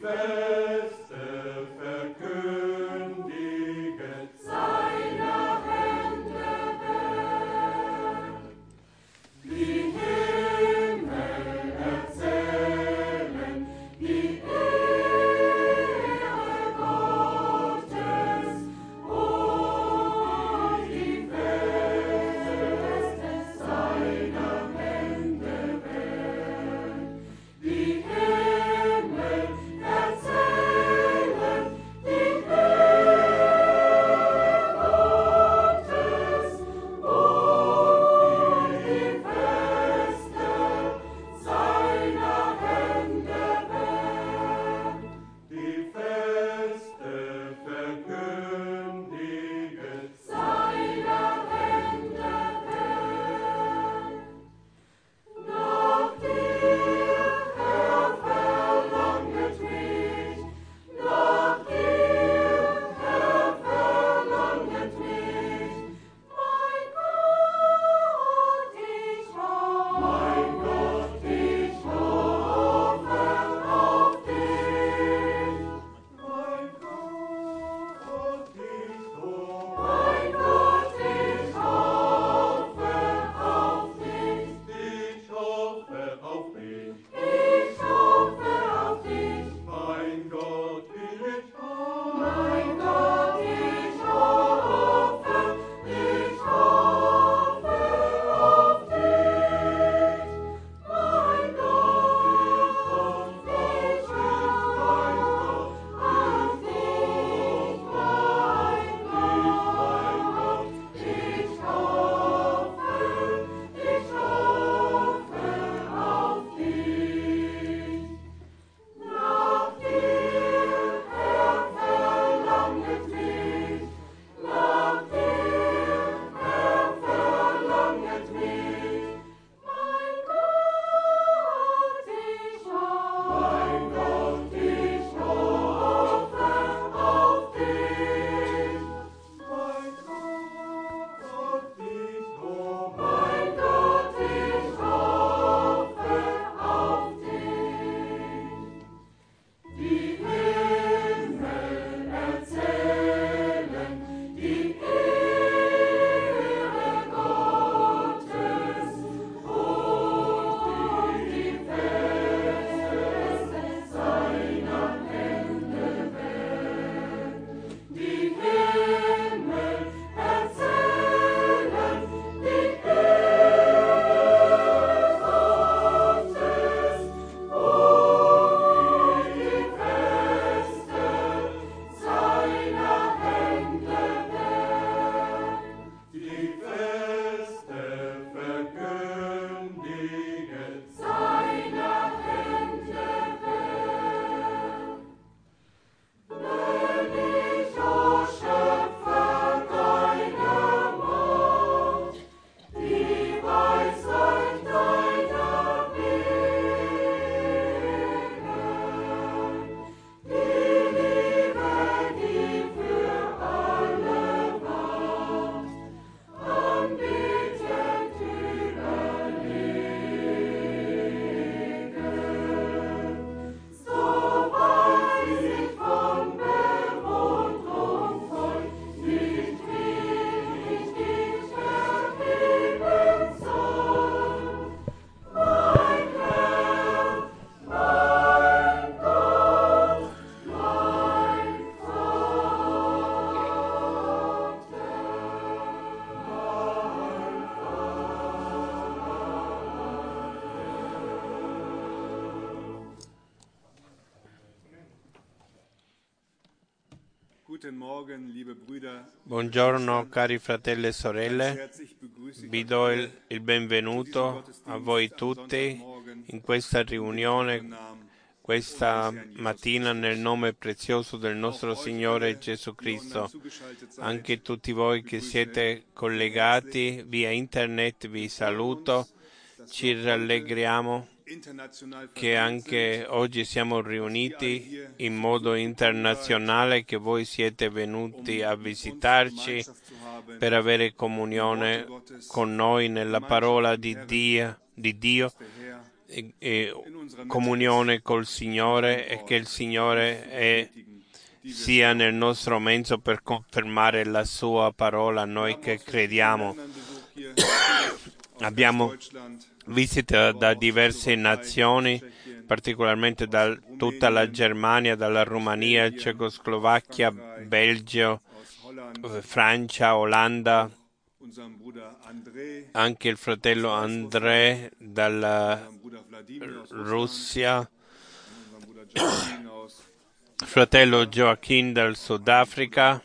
Buongiorno cari fratelli e sorelle, vi do il benvenuto a voi tutti in questa riunione questa mattina nel nome prezioso del nostro Signore Gesù Cristo. Anche tutti voi che siete collegati via internet vi saluto, ci rallegriamo che anche oggi siamo riuniti in modo internazionale, che voi siete venuti a visitarci per avere comunione con noi nella parola di Dio, comunione col Signore e che il Signore sia nel nostro mezzo per confermare la sua parola, noi che crediamo. Abbiamo visite da diverse nazioni, particolarmente da tutta la Germania, dalla Romania, Cecoslovacchia, Belgio, Francia, Olanda, anche il fratello André dalla Russia, il fratello Joachim dal Sudafrica,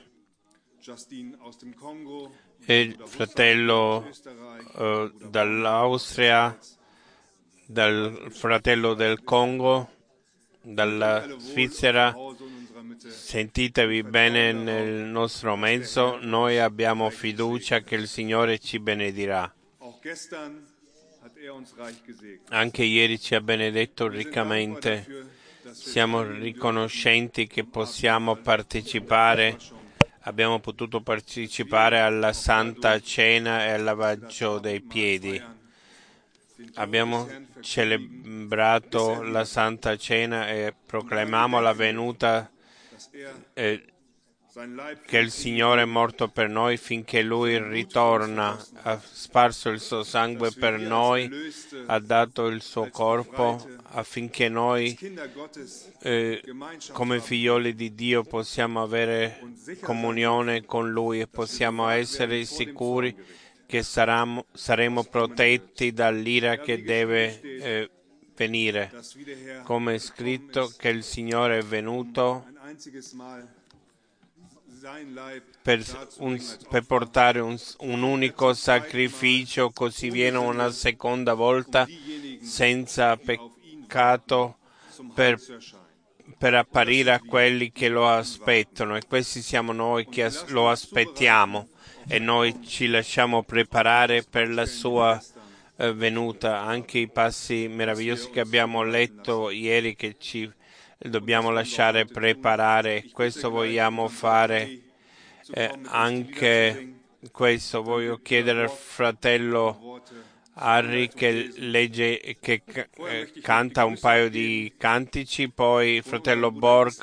e il fratello dall'Austria, dal fratello del Congo, dalla Svizzera. Sentitevi bene nel nostro mezzo, noi abbiamo fiducia che il Signore ci benedirà. Anche ieri ci ha benedetto riccamente. Siamo riconoscenti che possiamo partecipare, abbiamo potuto partecipare alla Santa Cena e al lavaggio dei piedi. Abbiamo celebrato la Santa Cena e proclamiamo la venuta che il Signore è morto per noi finché Lui ritorna, ha sparso il suo sangue per noi, ha dato il suo corpo affinché noi, come figlioli di Dio, possiamo avere comunione con Lui e possiamo essere sicuri che saremo protetti dall'ira che deve venire. Come è scritto che il Signore è venuto per portare un unico sacrificio, così viene una seconda volta senza peccato per apparire a quelli che lo aspettano, e questi siamo noi che lo aspettiamo e noi ci lasciamo preparare per la sua venuta. Anche i passi meravigliosi che abbiamo letto ieri che ci dobbiamo lasciare preparare, questo vogliamo fare. Anche questo voglio chiedere al fratello Harry che legge, che canta un paio di cantici, poi il fratello Borg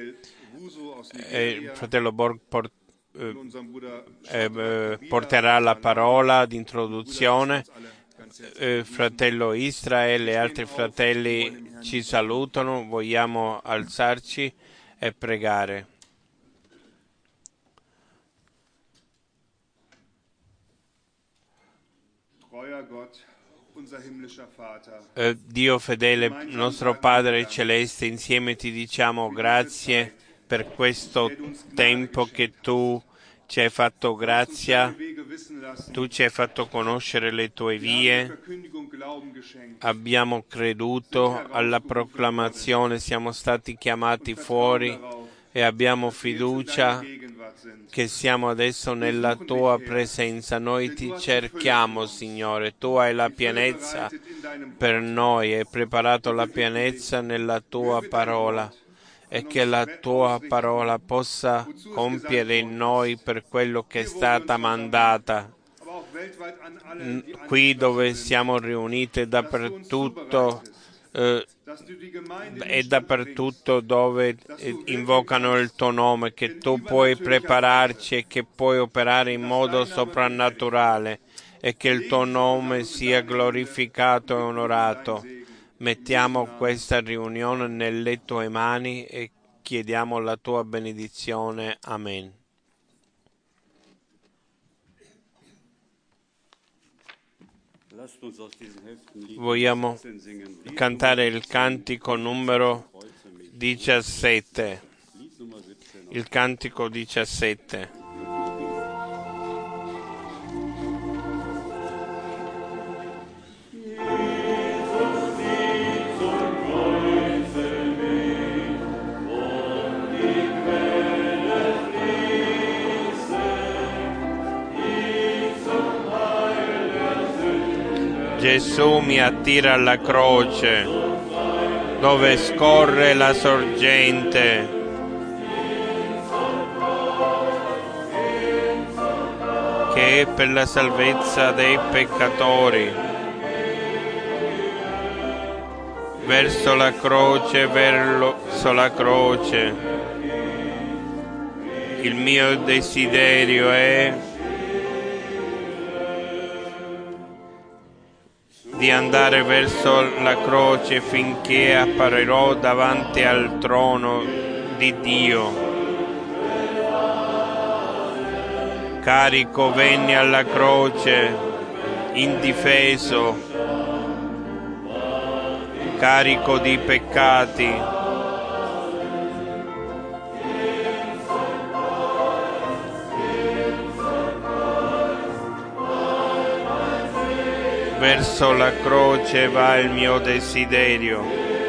porterà la parola di introduzione. Fratello Israele e altri fratelli ci salutano, vogliamo alzarci e pregare. Dio fedele, nostro Padre Celeste, insieme ti diciamo grazie per questo tempo che tu ci hai fatto grazia, tu ci hai fatto conoscere le tue vie, abbiamo creduto alla proclamazione, siamo stati chiamati fuori e abbiamo fiducia che siamo adesso nella tua presenza. Noi ti cerchiamo, Signore, tu hai la pienezza per noi, hai preparato la pienezza nella tua parola, e che la tua parola possa compiere in noi per quello che è stata mandata. Qui dove siamo riuniti dappertutto e dappertutto dove invocano il tuo nome, che tu puoi prepararci e che puoi operare in modo soprannaturale, e che il tuo nome sia glorificato e onorato. Mettiamo questa riunione nelle tue mani e chiediamo la tua benedizione. Amen. Vogliamo cantare il cantico numero 17. Il cantico 17. Gesù mi attira alla croce, dove scorre la sorgente. Che è per la salvezza dei peccatori. verso la croce, verso la croce. Il mio desiderio è di andare verso la croce finché apparirò davanti al trono di Dio. Carico venni alla croce, indifeso, carico di peccati. Verso la croce va il mio desiderio.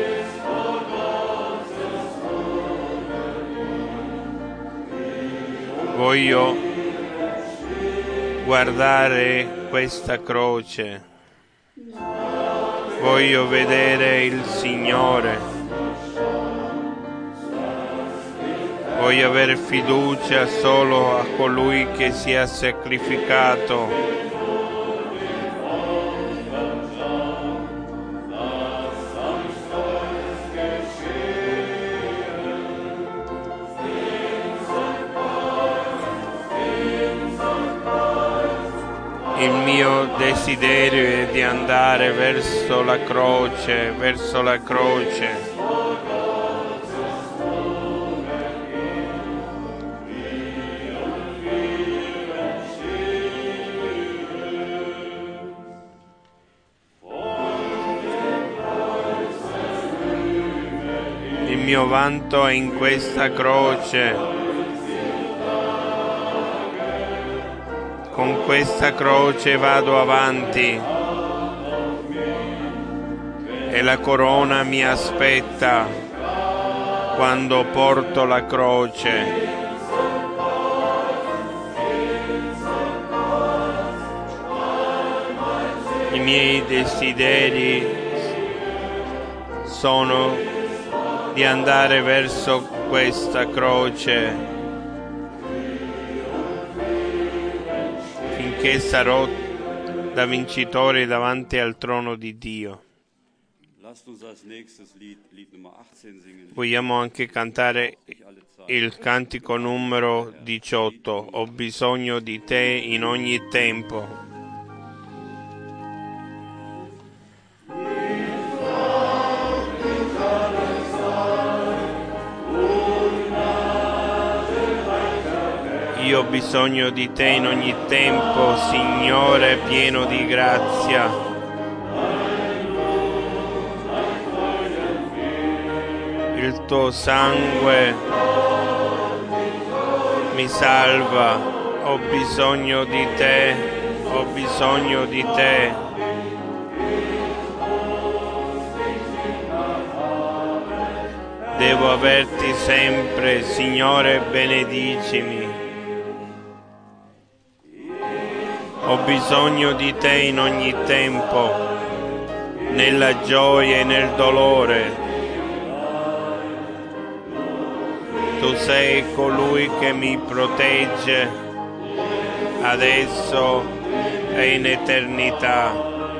Voglio guardare questa croce, voglio vedere il Signore, voglio avere fiducia solo a colui che si è sacrificato. Il mio desiderio è di andare verso la croce, verso la croce. Il mio vanto è in questa croce. Con questa croce vado avanti e la corona mi aspetta quando porto la croce. I miei desideri sono di andare verso questa croce finché sarò da vincitore davanti al trono di Dio. Vogliamo anche cantare il cantico numero 18, Ho bisogno di te in ogni tempo. Io ho bisogno di te in ogni tempo, Signore pieno di grazia. Il tuo sangue mi salva, ho bisogno di te, ho bisogno di te. Devo averti sempre, Signore, benedicimi. Ho bisogno di te in ogni tempo, nella gioia e nel dolore. Tu sei colui che mi protegge adesso e in eternità.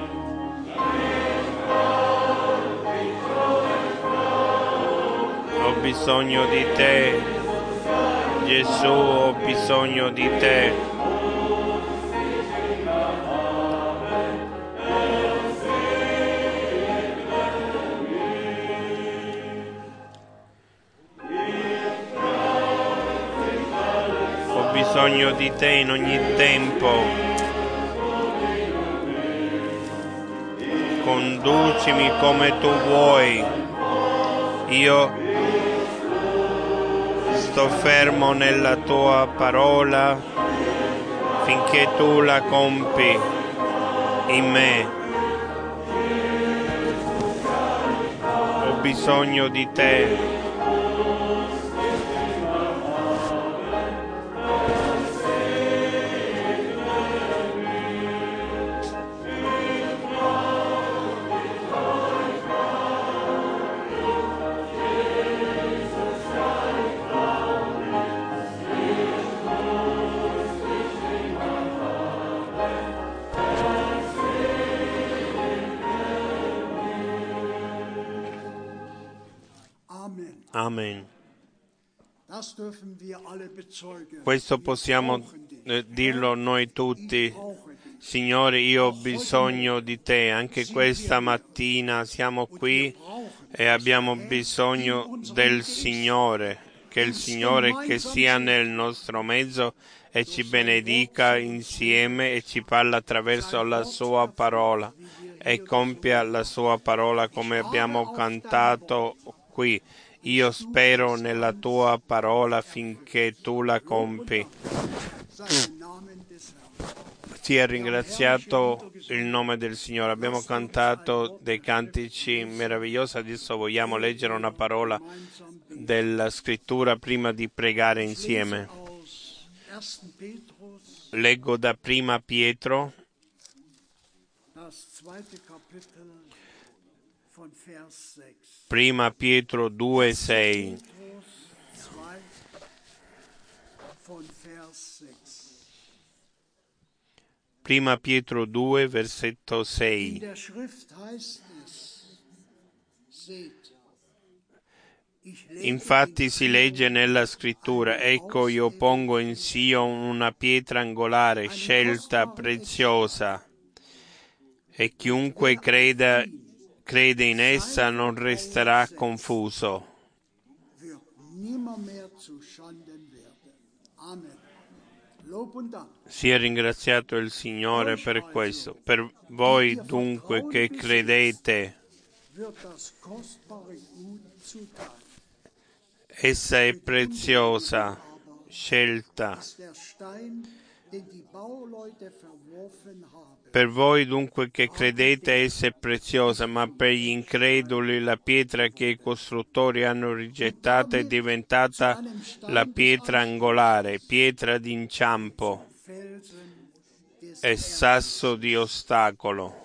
Ho bisogno di te, Gesù, ho bisogno di te. Ho bisogno di te in ogni tempo. Conducimi come tu vuoi. Io sto fermo nella tua parola finché tu la compi in me. Ho bisogno di te. Amen. Questo possiamo dirlo noi tutti. Signore, io ho bisogno di te. Anche questa mattina siamo qui e abbiamo bisogno del Signore. Che il Signore che sia nel nostro mezzo e ci benedica insieme e ci parla attraverso la sua parola e compia la sua parola come abbiamo cantato qui. Io spero nella tua parola finché tu la compi. Sia ringraziato il nome del Signore. Abbiamo cantato dei cantici meravigliosi. Adesso vogliamo leggere una parola della scrittura prima di pregare insieme. Leggo da Prima Pietro, Prima Pietro 2,6. Prima Pietro 2, versetto 6. Infatti si legge nella scrittura: ecco, io pongo in Sion una pietra angolare, scelta, preziosa, e chiunque crede in essa non resterà confuso. Sia ringraziato il Signore per questo. Per voi dunque che credete, essa è preziosa, scelta. Per voi dunque che credete, essa è preziosa, ma per gli increduli la pietra che i costruttori hanno rigettata è diventata la pietra angolare, pietra d'inciampo e sasso di ostacolo.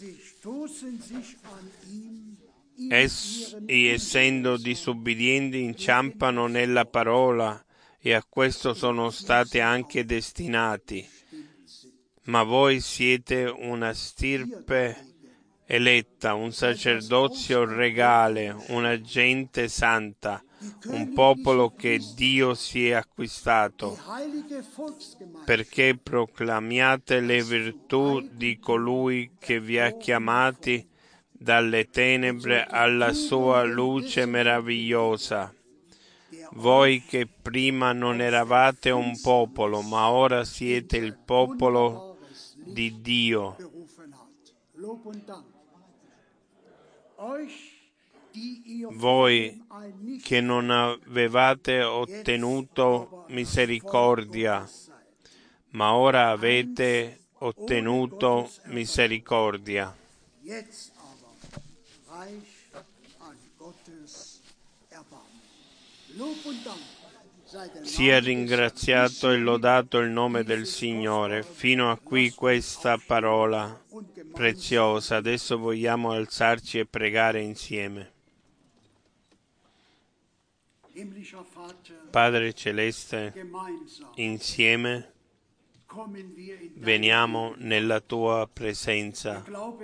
Essi, essendo disubbidienti, inciampano nella parola e a questo sono stati anche destinati. Ma voi siete una stirpe eletta, un sacerdozio regale, una gente santa, un popolo che Dio si è acquistato, perché proclamiate le virtù di colui che vi ha chiamati dalle tenebre alla sua luce meravigliosa. Voi che prima non eravate un popolo, ma ora siete il popolo di Dio. Voi che non avevate ottenuto misericordia, ma ora avete ottenuto misericordia. Sia ringraziato e lodato il nome del Signore. Fino a qui questa parola preziosa. Adesso vogliamo alzarci e pregare insieme. Padre Celeste, insieme veniamo nella tua presenza.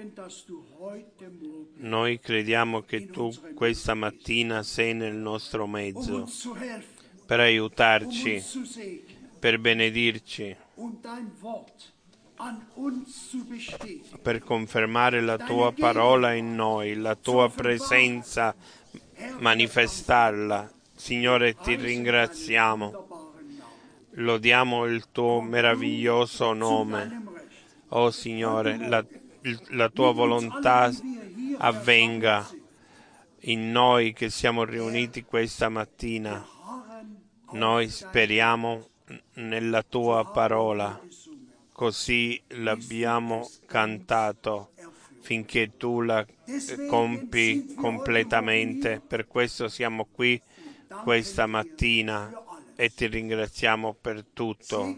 Noi crediamo che tu questa mattina sei nel nostro mezzo per aiutarci, per benedirci, per confermare la tua parola in noi, la tua presenza, manifestarla. Signore, ti ringraziamo. Lodiamo il tuo meraviglioso nome. Oh Signore, la tua volontà avvenga in noi che siamo riuniti questa mattina. Noi speriamo nella tua parola, così l'abbiamo cantato finché tu la compi completamente. Per questo siamo qui questa mattina e ti ringraziamo per tutto.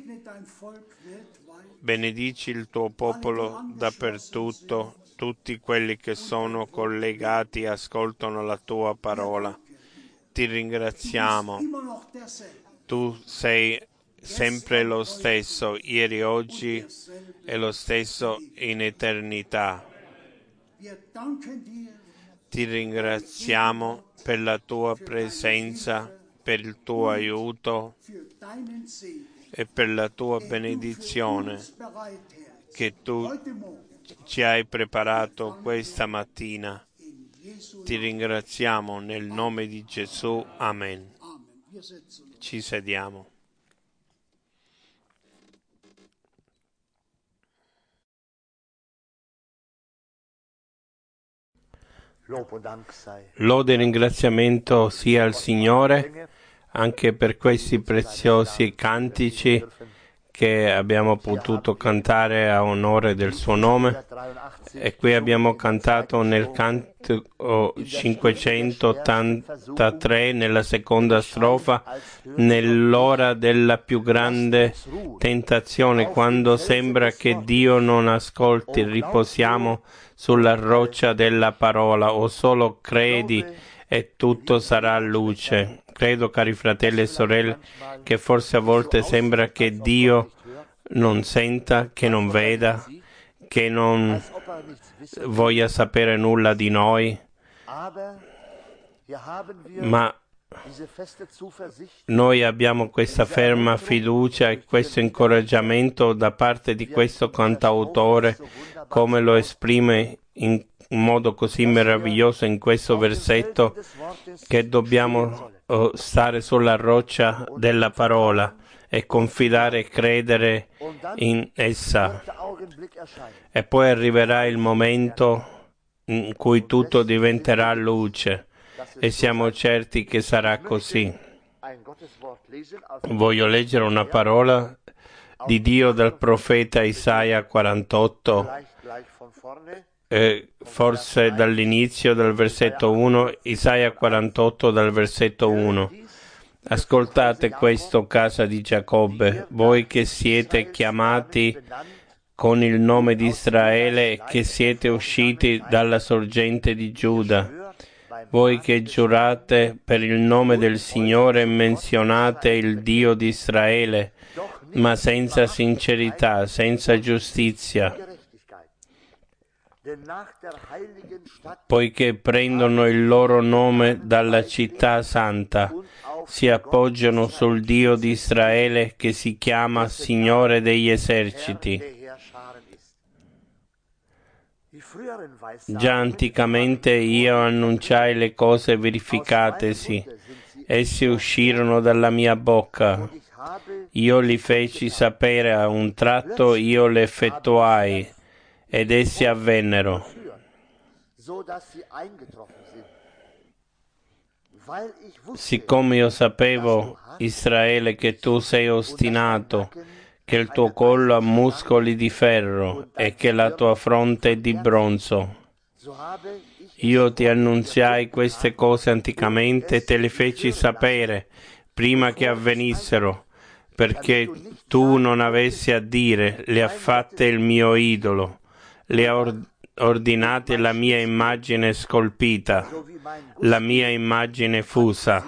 Benedici il tuo popolo dappertutto, tutti quelli che sono collegati e ascoltano la tua parola. Ti ringraziamo. Tu sei sempre lo stesso, ieri, oggi e lo stesso in eternità. Ti ringraziamo per la tua presenza, per il tuo aiuto e per la tua benedizione che tu ci hai preparato questa mattina. Ti ringraziamo nel nome di Gesù. Amen. Ci sediamo. Lode e ringraziamento sia al Signore anche per questi preziosi cantici che abbiamo potuto cantare a onore del suo nome. E qui abbiamo cantato nel canto 583 nella seconda strofa, nell'ora della più grande tentazione, quando sembra che Dio non ascolti, riposiamo sulla roccia della parola, o solo credi e tutto sarà luce. Credo, cari fratelli e sorelle, che forse a volte sembra che Dio non senta, che non veda, che non voglia sapere nulla di noi, ma noi abbiamo questa ferma fiducia e questo incoraggiamento da parte di questo cantautore, come lo esprime in modo così meraviglioso in questo versetto, che dobbiamo stare sulla roccia della parola e confidare e credere in essa. E poi arriverà il momento in cui tutto diventerà luce e siamo certi che sarà così. Voglio leggere una parola di Dio dal profeta Isaia 48, forse dall'inizio del versetto 1, Isaia 48 dal versetto 1. Ascoltate questo, casa di Giacobbe, voi che siete chiamati con il nome di Israele e che siete usciti dalla sorgente di Giuda, voi che giurate per il nome del Signore e menzionate il Dio di Israele, ma senza sincerità, senza giustizia, poiché prendono il loro nome dalla città santa, si appoggiano sul Dio di Israele che si chiama Signore degli eserciti. Già anticamente io annunciai le cose verificatesi, essi uscirono dalla mia bocca. Io li feci sapere a un tratto, io le effettuai, ed essi avvennero. Siccome io sapevo, Israele, che tu sei ostinato, che il tuo collo ha muscoli di ferro e che la tua fronte è di bronzo, io ti annunziai queste cose anticamente e te le feci sapere prima che avvenissero, perché tu non avessi a dire, le ha fatte il mio idolo, le ha ordinate la mia immagine scolpita, la mia immagine fusa.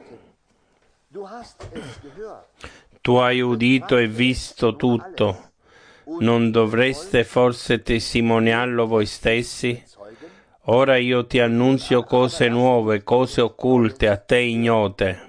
Tu hai udito e visto tutto, non dovreste forse testimoniarlo voi stessi? Ora io ti annunzio cose nuove, cose occulte, a te ignote.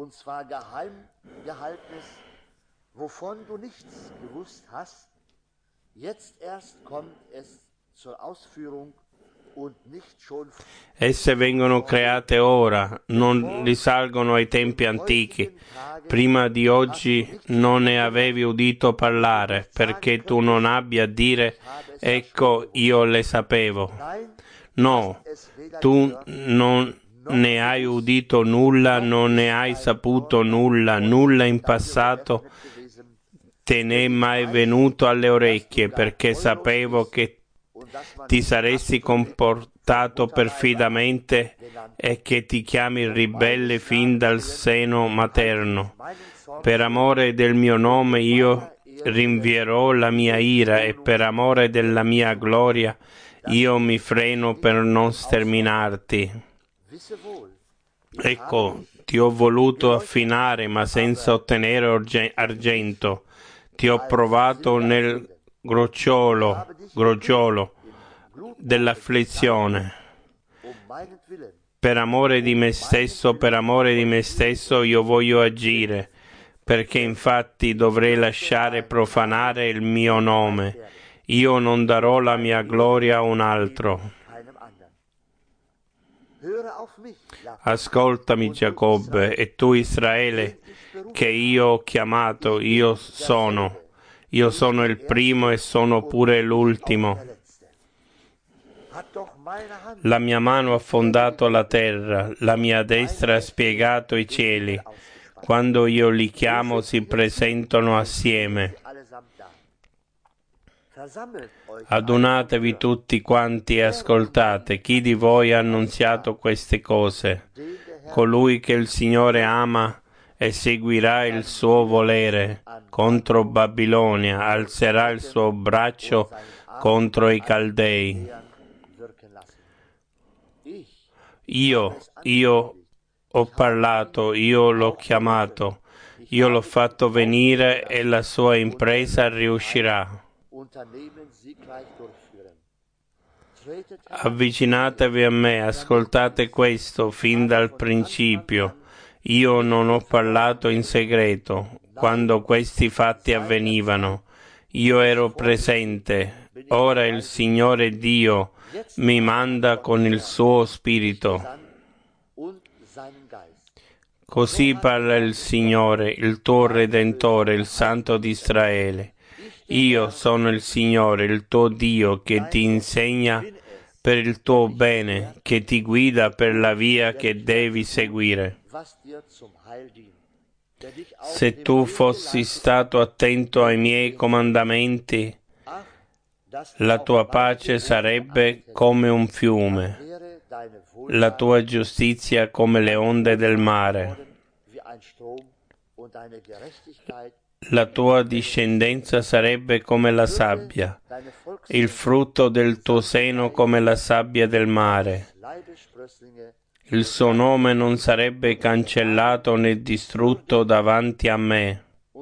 Wovon du nichts gewusst hast, jetzt erst kommt es zur Ausführung und nicht schon. Esse vengono create ora, non risalgono ai tempi antichi. Prima di oggi non ne avevi udito parlare, perché tu non abbia a dire, ecco, io le sapevo. No, tu non ne hai udito nulla, non ne hai saputo nulla, nulla in passato te ne è mai venuto alle orecchie, perché sapevo che ti saresti comportato perfidamente e che ti chiami ribelle fin dal seno materno. Per amore del mio nome io rinvierò la mia ira e per amore della mia gloria io mi freno per non sterminarti. Ecco, ti ho voluto affinare ma senza ottenere argento. Ti ho provato nel grogiolo dell'afflizione Per amore di me stesso io voglio agire, perché infatti dovrei lasciare profanare il mio nome. Io non darò la mia gloria a un altro. Ascoltami, Giacobbe, e tu, Israele, che io ho chiamato, io sono il primo e sono pure l'ultimo. La mia mano ha fondato la terra, la mia destra ha spiegato i cieli. Quando io li chiamo si presentano assieme. Adunatevi tutti quanti e ascoltate. Chi di voi ha annunziato queste cose? Colui che il Signore ama e seguirà il suo volere contro Babilonia, alzerà il suo braccio contro i Caldei. Io ho parlato, io l'ho chiamato, io l'ho fatto venire e la sua impresa riuscirà. Avvicinatevi a me, ascoltate questo fin dal principio. Io non ho parlato in segreto. Quando questi fatti avvenivano, io ero presente. Ora il Signore Dio mi manda con il suo Spirito. Così parla il Signore, il tuo Redentore, il Santo di Israele. Io sono il Signore, il tuo Dio, che ti insegna per il tuo bene, che ti guida per la via che devi seguire. Se tu fossi stato attento ai miei comandamenti, la tua pace sarebbe come un fiume, la tua giustizia come le onde del mare. La tua discendenza sarebbe come la sabbia, il frutto del tuo seno come la sabbia del mare. Il suo nome non sarebbe cancellato né distrutto davanti a me.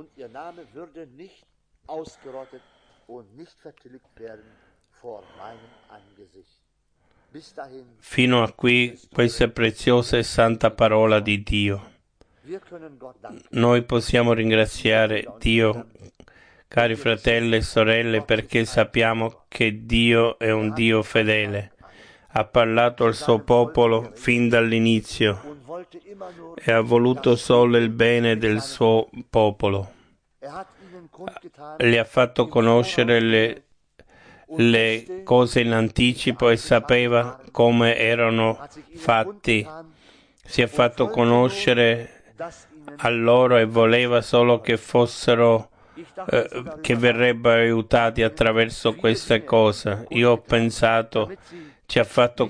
Fino a qui questa preziosa e santa parola di Dio. Noi possiamo ringraziare Dio, cari fratelli e sorelle, perché sappiamo che Dio è un Dio fedele. Ha parlato al suo popolo fin dall'inizio e ha voluto solo il bene del suo popolo. Le ha fatto conoscere le cose in anticipo e sapeva come erano fatti. Si è fatto conoscere a loro e voleva solo che fossero che verrebbero aiutati attraverso queste cose. Io ho pensato, ci ha fatto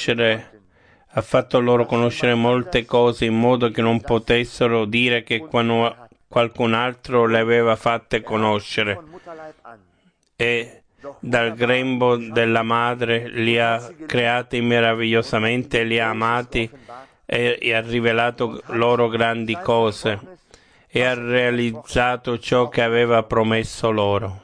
loro conoscere molte cose in modo che non potessero dire che qualcun altro le aveva fatte conoscere. E dal grembo della madre li ha creati meravigliosamente, li ha amati e ha rivelato loro grandi cose e ha realizzato ciò che aveva promesso loro.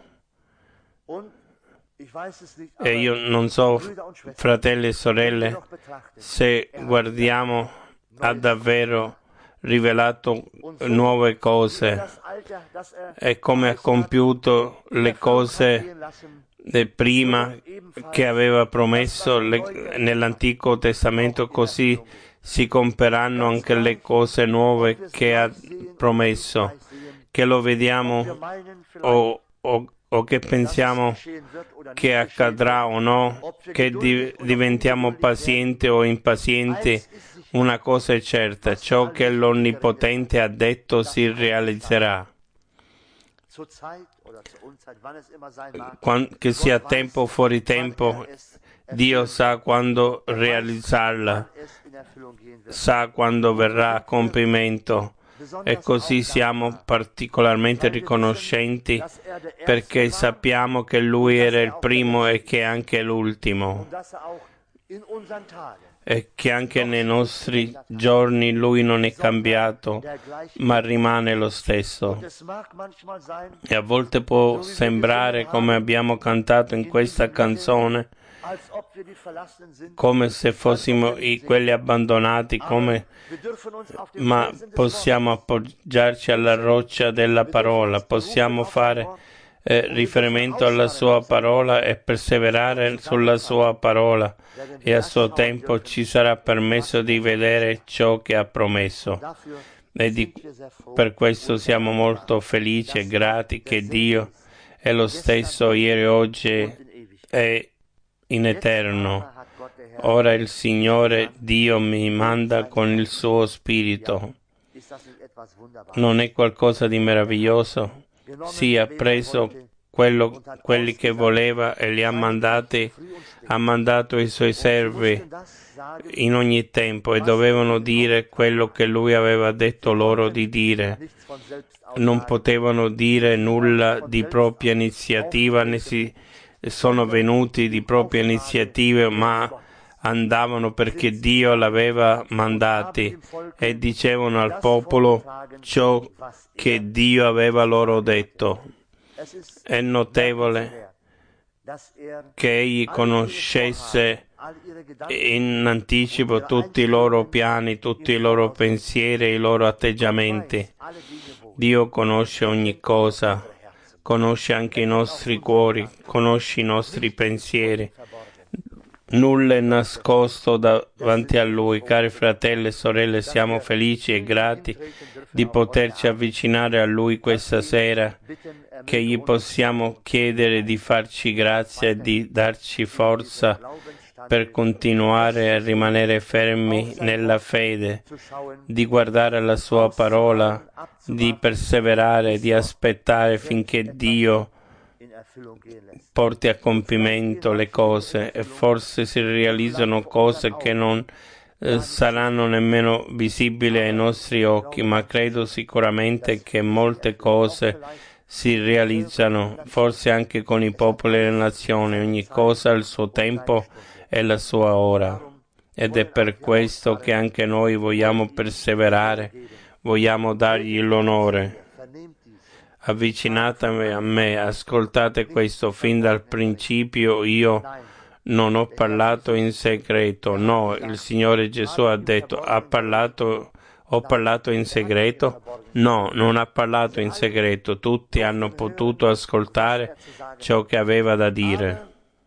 E io non so, fratelli e sorelle, se guardiamo, ha davvero rivelato nuove cose e come ha compiuto le cose prima che aveva promesso nell'Antico Testamento, così si compieranno anche le cose nuove che ha promesso, che lo vediamo o che pensiamo che accadrà o no, che diventiamo pazienti o impazienti. Una cosa è certa, ciò che l'Onnipotente ha detto si realizzerà. Che sia tempo o fuori tempo, Dio sa quando realizzarla, sa quando verrà a compimento. E così siamo particolarmente riconoscenti perché sappiamo che Lui era il primo e che è anche l'ultimo e che anche nei nostri giorni Lui non è cambiato ma rimane lo stesso. E a volte può sembrare, come abbiamo cantato in questa canzone, come se fossimo quelli abbandonati, ma possiamo appoggiarci alla roccia della parola, possiamo fare riferimento alla sua parola e perseverare sulla sua parola, e a suo tempo ci sarà permesso di vedere ciò che ha promesso. Per questo siamo molto felici e grati che Dio è lo stesso ieri, oggi e in eterno. Ora il Signore Dio mi manda con il suo Spirito. Non è qualcosa di meraviglioso? Sì, ha preso quelli che voleva e li ha mandati, ha mandato i suoi servi in ogni tempo, e dovevano dire quello che lui aveva detto loro di dire. Non potevano dire nulla di propria iniziativa, né si sono venuti di propria iniziativa, ma andavano perché Dio l'aveva mandati e dicevano al popolo ciò che Dio aveva loro detto. È notevole che egli conoscesse in anticipo tutti i loro piani, tutti i loro pensieri e i loro atteggiamenti. Dio conosce ogni cosa, conosce anche i nostri cuori, conosce i nostri pensieri. Nulla è nascosto davanti a Lui. Cari fratelli e sorelle, siamo felici e grati di poterci avvicinare a Lui questa sera, che gli possiamo chiedere di farci grazia e di darci forza per continuare a rimanere fermi nella fede, di guardare la Sua parola, di perseverare, di aspettare finché Dio porti a compimento le cose, e forse si realizzano cose che non saranno nemmeno visibili ai nostri occhi, ma credo sicuramente che molte cose si realizzano, forse anche con i popoli e le nazioni. Ogni cosa ha il suo tempo e la sua ora, ed è per questo che anche noi vogliamo perseverare, vogliamo dargli l'onore. Avvicinatevi a me, ascoltate questo. Fin dal principio io non ho parlato in segreto. No, il Signore Gesù ha detto, ho parlato in segreto? No, non ha parlato in segreto. Tutti hanno potuto ascoltare ciò che aveva da dire.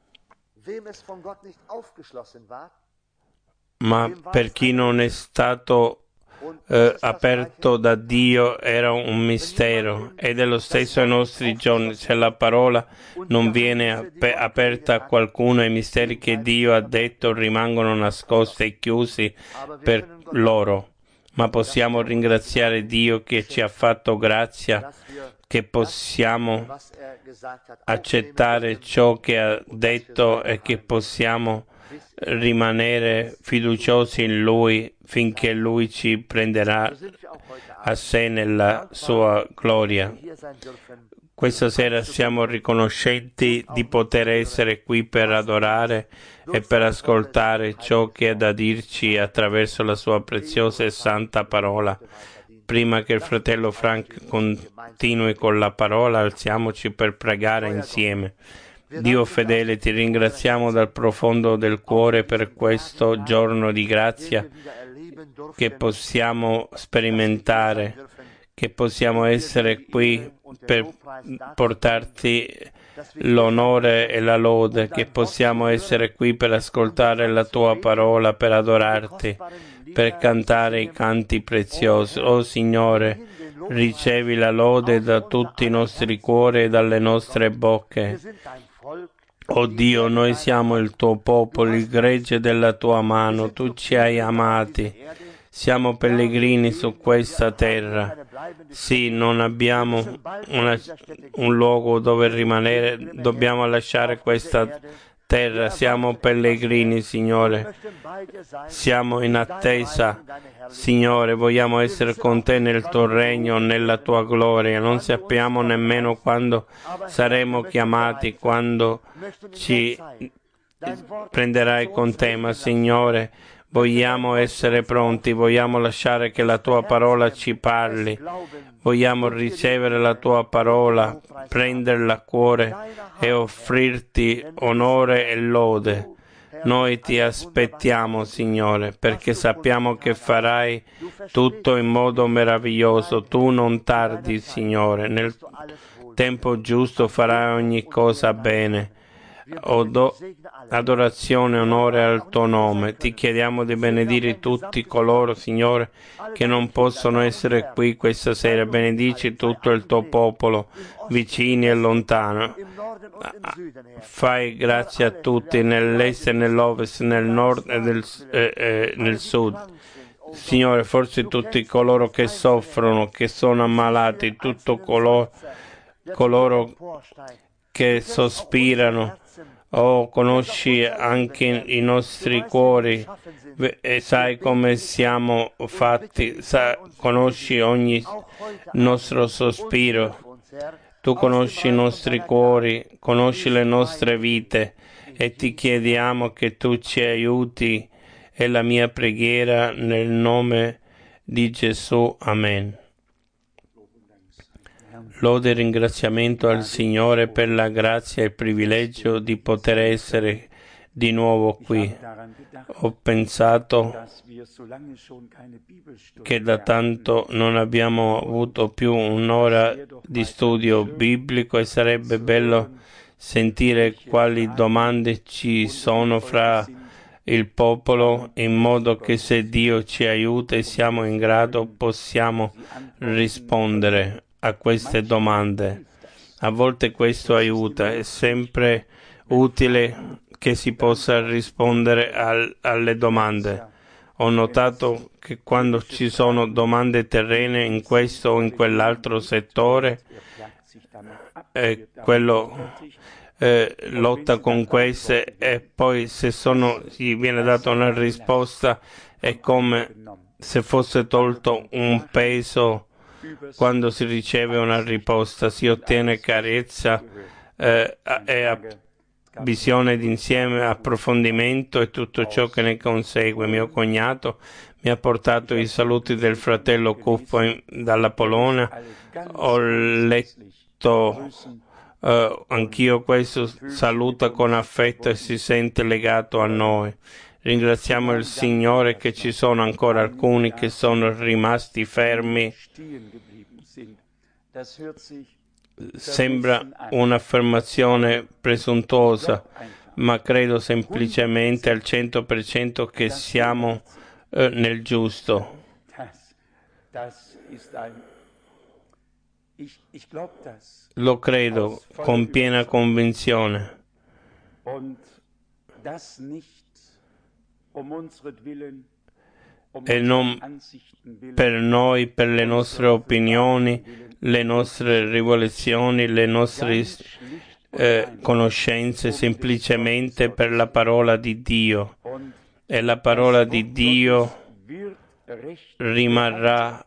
Ma per chi non è stato aperto da Dio era un mistero, ed è lo stesso ai nostri giorni. Se la parola non viene aperta a qualcuno, i misteri che Dio ha detto rimangono nascosti e chiusi per loro. Ma possiamo ringraziare Dio che ci ha fatto grazia, che possiamo accettare ciò che ha detto e che possiamo rimanere fiduciosi in Lui finché Lui ci prenderà a sé nella sua gloria. Questa sera siamo riconoscenti di poter essere qui per adorare e per ascoltare ciò che ha da dirci attraverso la sua preziosa e santa parola. Prima che il fratello Frank continui con la parola, alziamoci per pregare insieme. Dio fedele, ti ringraziamo dal profondo del cuore per questo giorno di grazia che possiamo sperimentare, che possiamo essere qui per portarti l'onore e la lode, che possiamo essere qui per ascoltare la tua parola, per adorarti, per cantare i canti preziosi. Oh Signore, ricevi la lode da tutti i nostri cuori e dalle nostre bocche. Oh Dio, noi siamo il tuo popolo, il gregge della tua mano, tu ci hai amati. Siamo pellegrini su questa terra. Sì, non abbiamo un luogo dove rimanere, dobbiamo lasciare questa terra. Siamo pellegrini, Signore. Siamo in attesa, Signore, vogliamo essere con te nel tuo regno, nella tua gloria. Non sappiamo nemmeno quando saremo chiamati, quando ci prenderai con te, ma Signore, Vogliamo essere pronti, vogliamo lasciare che la tua parola ci parli, vogliamo ricevere la tua parola, prenderla a cuore e offrirti onore e lode. Noi ti aspettiamo, Signore, perché sappiamo che farai tutto in modo meraviglioso. Tu non tardi, Signore, nel tempo giusto farai ogni cosa bene. Adorazione e onore al tuo nome. Ti chiediamo di benedire tutti coloro, Signore, che non possono essere qui questa sera. Benedici tutto il tuo popolo, vicini e lontano. Fai grazia a tutti nell'est e nell'ovest, nel nord e nel sud. Signore, forse tutti coloro che soffrono, che sono ammalati, tutto coloro che sospirano. Oh, conosci anche i nostri cuori e sai come siamo fatti, conosci ogni nostro sospiro. Tu conosci i nostri cuori, conosci le nostre vite e ti chiediamo che tu ci aiuti. È la mia preghiera nel nome di Gesù. Amen. Lode e ringraziamento al Signore per la grazia e il privilegio di poter essere di nuovo qui. Ho pensato che da tanto non abbiamo avuto più un'ora di studio biblico e sarebbe bello sentire quali domande ci sono fra il popolo, in modo che se Dio ci aiuta e siamo in grado possiamo rispondere a queste domande. A volte questo aiuta, è sempre utile che si possa rispondere alle domande. Ho notato che quando ci sono domande terrene in questo o in quell'altro settore, quello lotta con queste e poi se gli viene data una risposta è come se fosse tolto un peso. Quando si riceve una risposta si ottiene chiarezza e visione d'insieme, approfondimento e tutto ciò che ne consegue. Mio cognato mi ha portato i saluti del fratello Cuffo dalla Polonia. Ho letto anch'io questo, saluta con affetto e si sente legato a noi. Ringraziamo il Signore che ci sono ancora alcuni che sono rimasti fermi. Sembra un'affermazione presuntuosa, ma credo semplicemente al 100% che siamo nel giusto. Lo credo con piena convinzione. E non per noi, per le nostre opinioni, le nostre rivoluzioni, le nostre conoscenze, semplicemente per la parola di Dio. E la parola di Dio rimarrà,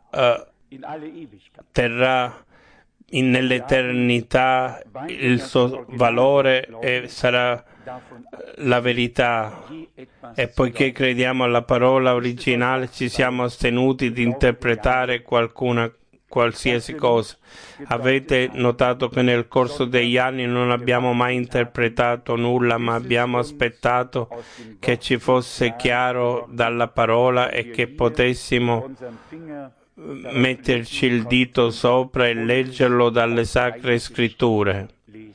terrà nell'eternità il suo valore e sarà la verità. E poiché crediamo alla parola originale ci siamo astenuti di interpretare qualsiasi cosa. Avete notato che nel corso degli anni non abbiamo mai interpretato nulla, ma abbiamo aspettato che ci fosse chiaro dalla parola e che potessimo metterci il dito sopra e leggerlo dalle sacre scritture.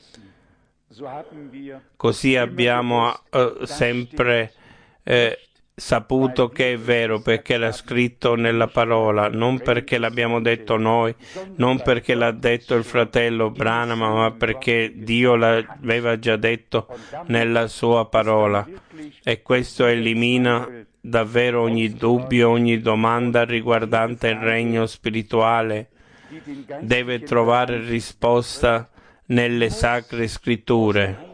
Così abbiamo sempre saputo che è vero, perché era scritto nella parola, non perché l'abbiamo detto noi, non perché l'ha detto il fratello Branham, ma perché Dio l'aveva già detto nella sua parola. E questo elimina davvero ogni dubbio, ogni domanda riguardante il regno spirituale. Deve trovare risposta nelle sacre scritture.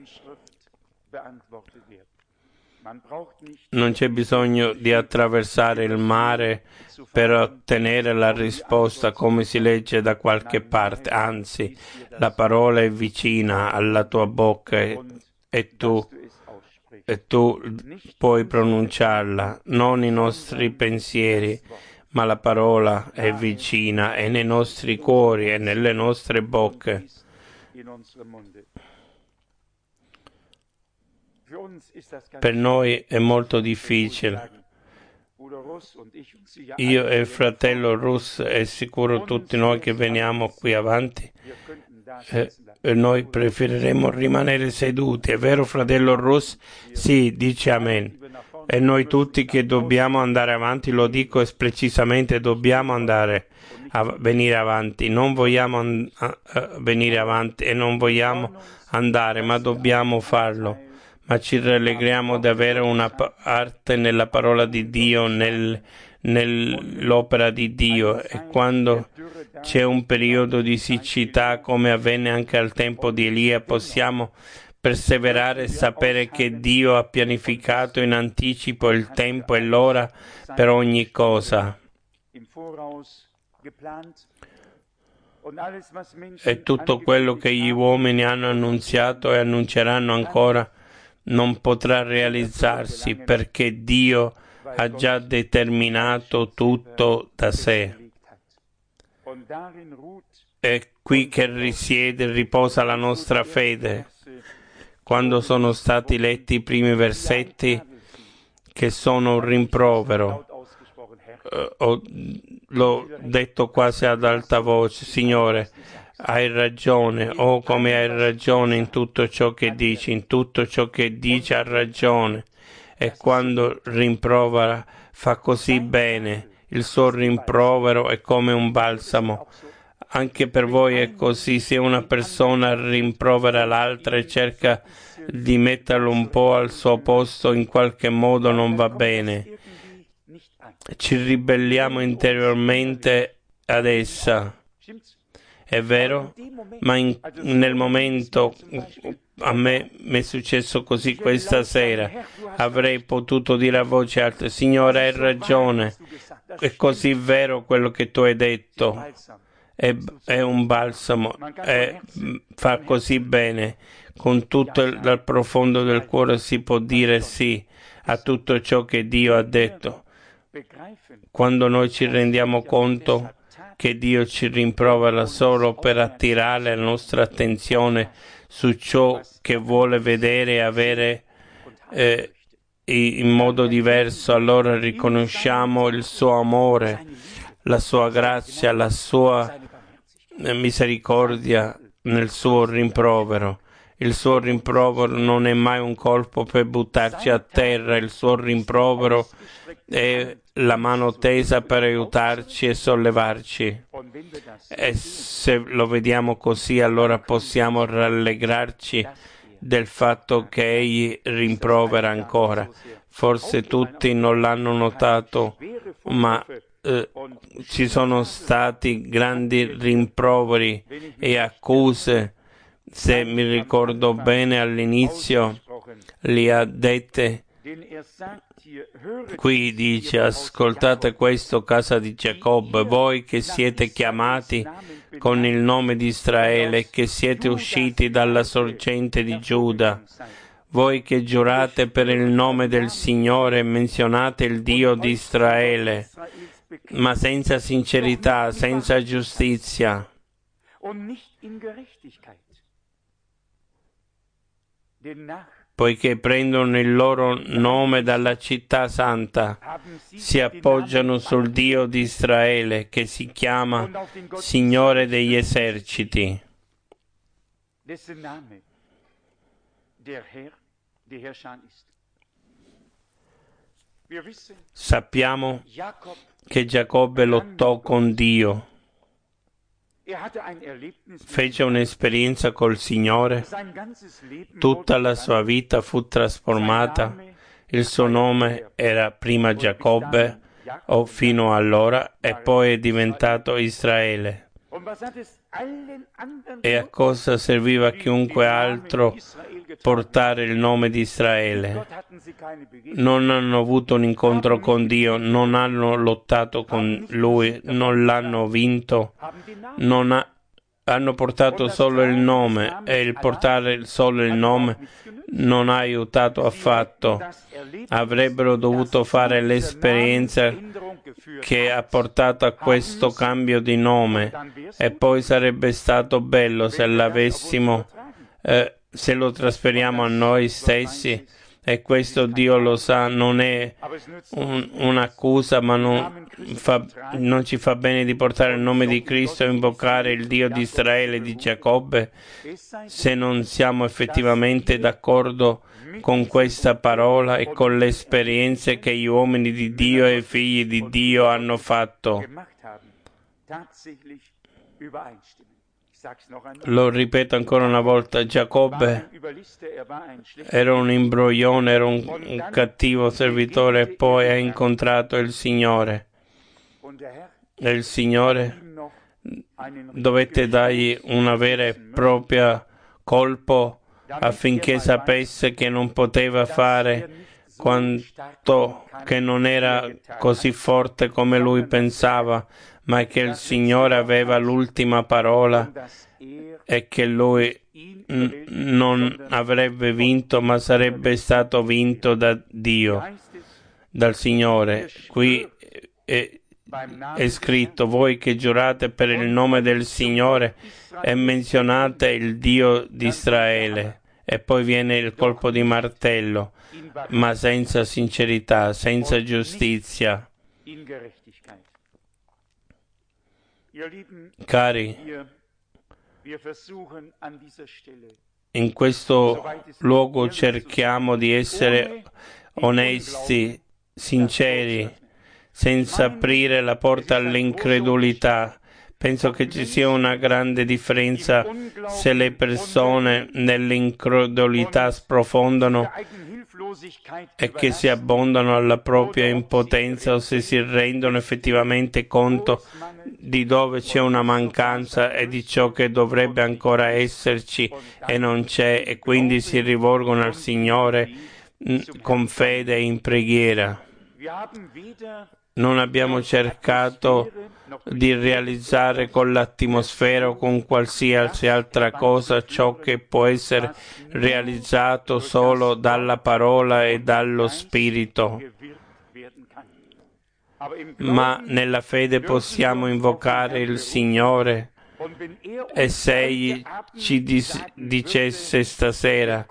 Non c'è bisogno di attraversare il mare per ottenere la risposta come si legge da qualche parte, anzi, la parola è vicina alla tua bocca e tu tu puoi pronunciarla, non i nostri pensieri, ma la parola è vicina, è nei nostri cuori, è nelle nostre bocche. Per noi è molto difficile. Io e il fratello Russ e sicuro tutti noi che veniamo qui avanti, noi preferiremo rimanere seduti. È vero, fratello Russ? Sì, dice amen. E noi tutti che dobbiamo andare avanti, lo dico precisamente, dobbiamo andare venire avanti. Non vogliamo venire avanti e non vogliamo andare, ma dobbiamo farlo. Ma ci rallegriamo di avere una parte nella parola di Dio, nell'opera di Dio, e quando c'è un periodo di siccità come avvenne anche al tempo di Elia, possiamo perseverare e sapere che Dio ha pianificato in anticipo il tempo e l'ora per ogni cosa. E tutto quello che gli uomini hanno annunziato e annunceranno ancora non potrà realizzarsi perché Dio ha già determinato tutto da sé. È qui che risiede e riposa la nostra fede. Quando sono stati letti i primi versetti, che sono un rimprovero, l'ho detto quasi ad alta voce: Signore, hai ragione, oh come hai ragione in tutto ciò che dici, in tutto ciò che dici ha ragione. E quando rimprovera fa così bene, il suo rimprovero è come un balsamo. Anche per voi è così, se una persona rimprovera l'altra e cerca di metterlo un po' al suo posto, in qualche modo non va bene. Ci ribelliamo interiormente ad essa. È vero? Ma nel momento, a me mi è successo così questa sera, avrei potuto dire a voce alta: Signore, hai ragione, è così vero quello che tu hai detto, è un balsamo, fa così bene. Con tutto dal profondo del cuore si può dire sì a tutto ciò che Dio ha detto. Quando noi ci rendiamo conto che Dio ci rimprovera solo per attirare la nostra attenzione su ciò che vuole vedere e avere in modo diverso, allora riconosciamo il suo amore, la sua grazia, la sua misericordia nel suo rimprovero. Il suo rimprovero non è mai un colpo per buttarci a terra, il suo rimprovero è la mano tesa per aiutarci e sollevarci. E se lo vediamo così, allora possiamo rallegrarci del fatto che Egli rimprovera ancora. Forse tutti non l'hanno notato, ma ci sono stati grandi rimproveri e accuse. Se mi ricordo bene, all'inizio li ha dette. Qui dice: ascoltate questo, casa di Giacobbe, voi che siete chiamati con il nome di Israele, che siete usciti dalla sorgente di Giuda, voi che giurate per il nome del Signore e menzionate il Dio di Israele, ma senza sincerità, senza giustizia. Poiché prendono il loro nome dalla città santa, si appoggiano sul Dio di Israele, che si chiama Signore degli eserciti. Sappiamo che Giacobbe lottò con Dio. Fece un'esperienza col Signore, tutta la sua vita fu trasformata, il suo nome era prima Giacobbe o fino allora e poi è diventato Israele. E a cosa serviva chiunque altro portare il nome di Israele? Non hanno avuto un incontro con Dio, non hanno lottato con Lui, non l'hanno vinto, hanno portato solo il nome e il portare solo il nome non ha aiutato affatto. Avrebbero dovuto fare l'esperienza che ha portato a questo cambio di nome, e poi sarebbe stato bello se l'avessimo, se lo trasferiamo a noi stessi. E questo Dio lo sa, non è un'accusa, ma non ci fa bene di portare il nome di Cristo e invocare il Dio di Israele e di Giacobbe se non siamo effettivamente d'accordo con questa parola e con le esperienze che gli uomini di Dio e i figli di Dio hanno fatto. Lo ripeto ancora una volta, Giacobbe era un imbroglione, era un cattivo servitore, e poi ha incontrato il Signore. E il Signore dovette dargli una vera e propria colpo affinché sapesse che non poteva fare quanto, che non era così forte come lui pensava, ma che il Signore aveva l'ultima parola e che lui non avrebbe vinto, ma sarebbe stato vinto da Dio, dal Signore. Qui è scritto: voi che giurate per il nome del Signore e menzionate il Dio di Israele. E poi viene il colpo di martello, ma senza sincerità, senza giustizia. Cari, in questo luogo cerchiamo di essere onesti, sinceri, senza aprire la porta all'incredulità. Penso che ci sia una grande differenza se le persone nell'incredulità sprofondano e che si abbondano alla propria impotenza, o se si rendono effettivamente conto di dove c'è una mancanza e di ciò che dovrebbe ancora esserci e non c'è, e quindi si rivolgono al Signore con fede e in preghiera. Non abbiamo cercato di realizzare con l'atmosfera o con qualsiasi altra cosa ciò che può essere realizzato solo dalla parola e dallo Spirito. Ma nella fede possiamo invocare il Signore, e se Egli ci dicesse stasera: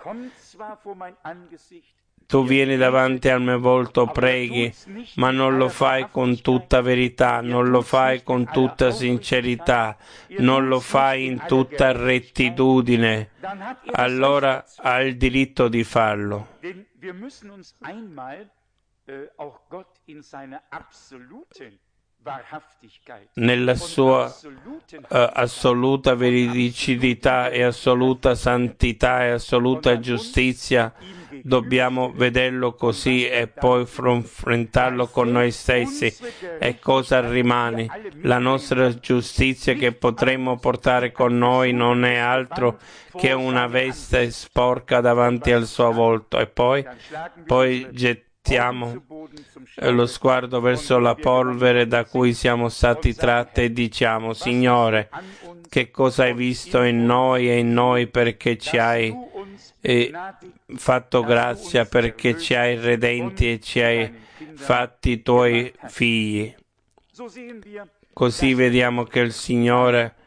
tu vieni davanti al mio volto, preghi, ma non lo fai con tutta verità, non lo fai con tutta sincerità, non lo fai in tutta rettitudine, allora ha il diritto di farlo. Nella sua assoluta veridicità e assoluta santità e assoluta giustizia dobbiamo vederlo così e poi confrontarlo con noi stessi. E cosa rimane? La nostra giustizia che potremmo portare con noi non è altro che una veste sporca davanti al suo volto, e poi gettiamo lo sguardo verso la polvere da cui siamo stati tratti e diciamo: Signore, che cosa hai visto in noi e in noi, perché ci hai fatto grazia, perché ci hai redenti e ci hai fatti tuoi figli. Così vediamo che il Signore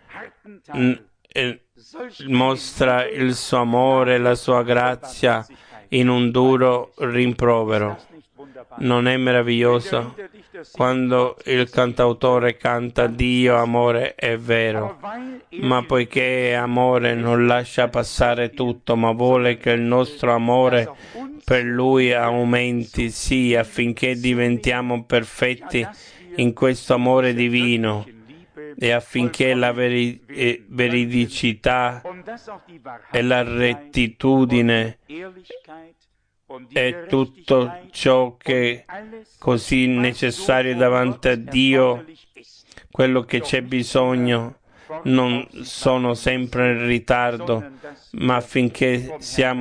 mostra il suo amore e la sua grazia in un duro rimprovero. Non è meraviglioso quando il cantautore canta: Dio amore è vero, ma poiché è amore non lascia passare tutto, ma vuole che il nostro amore per Lui aumenti, sì, affinché diventiamo perfetti in questo amore divino, e affinché la veridicità e la rettitudine e tutto ciò che è così necessario davanti a Dio, quello che c'è bisogno, non sono sempre in ritardo, ma affinché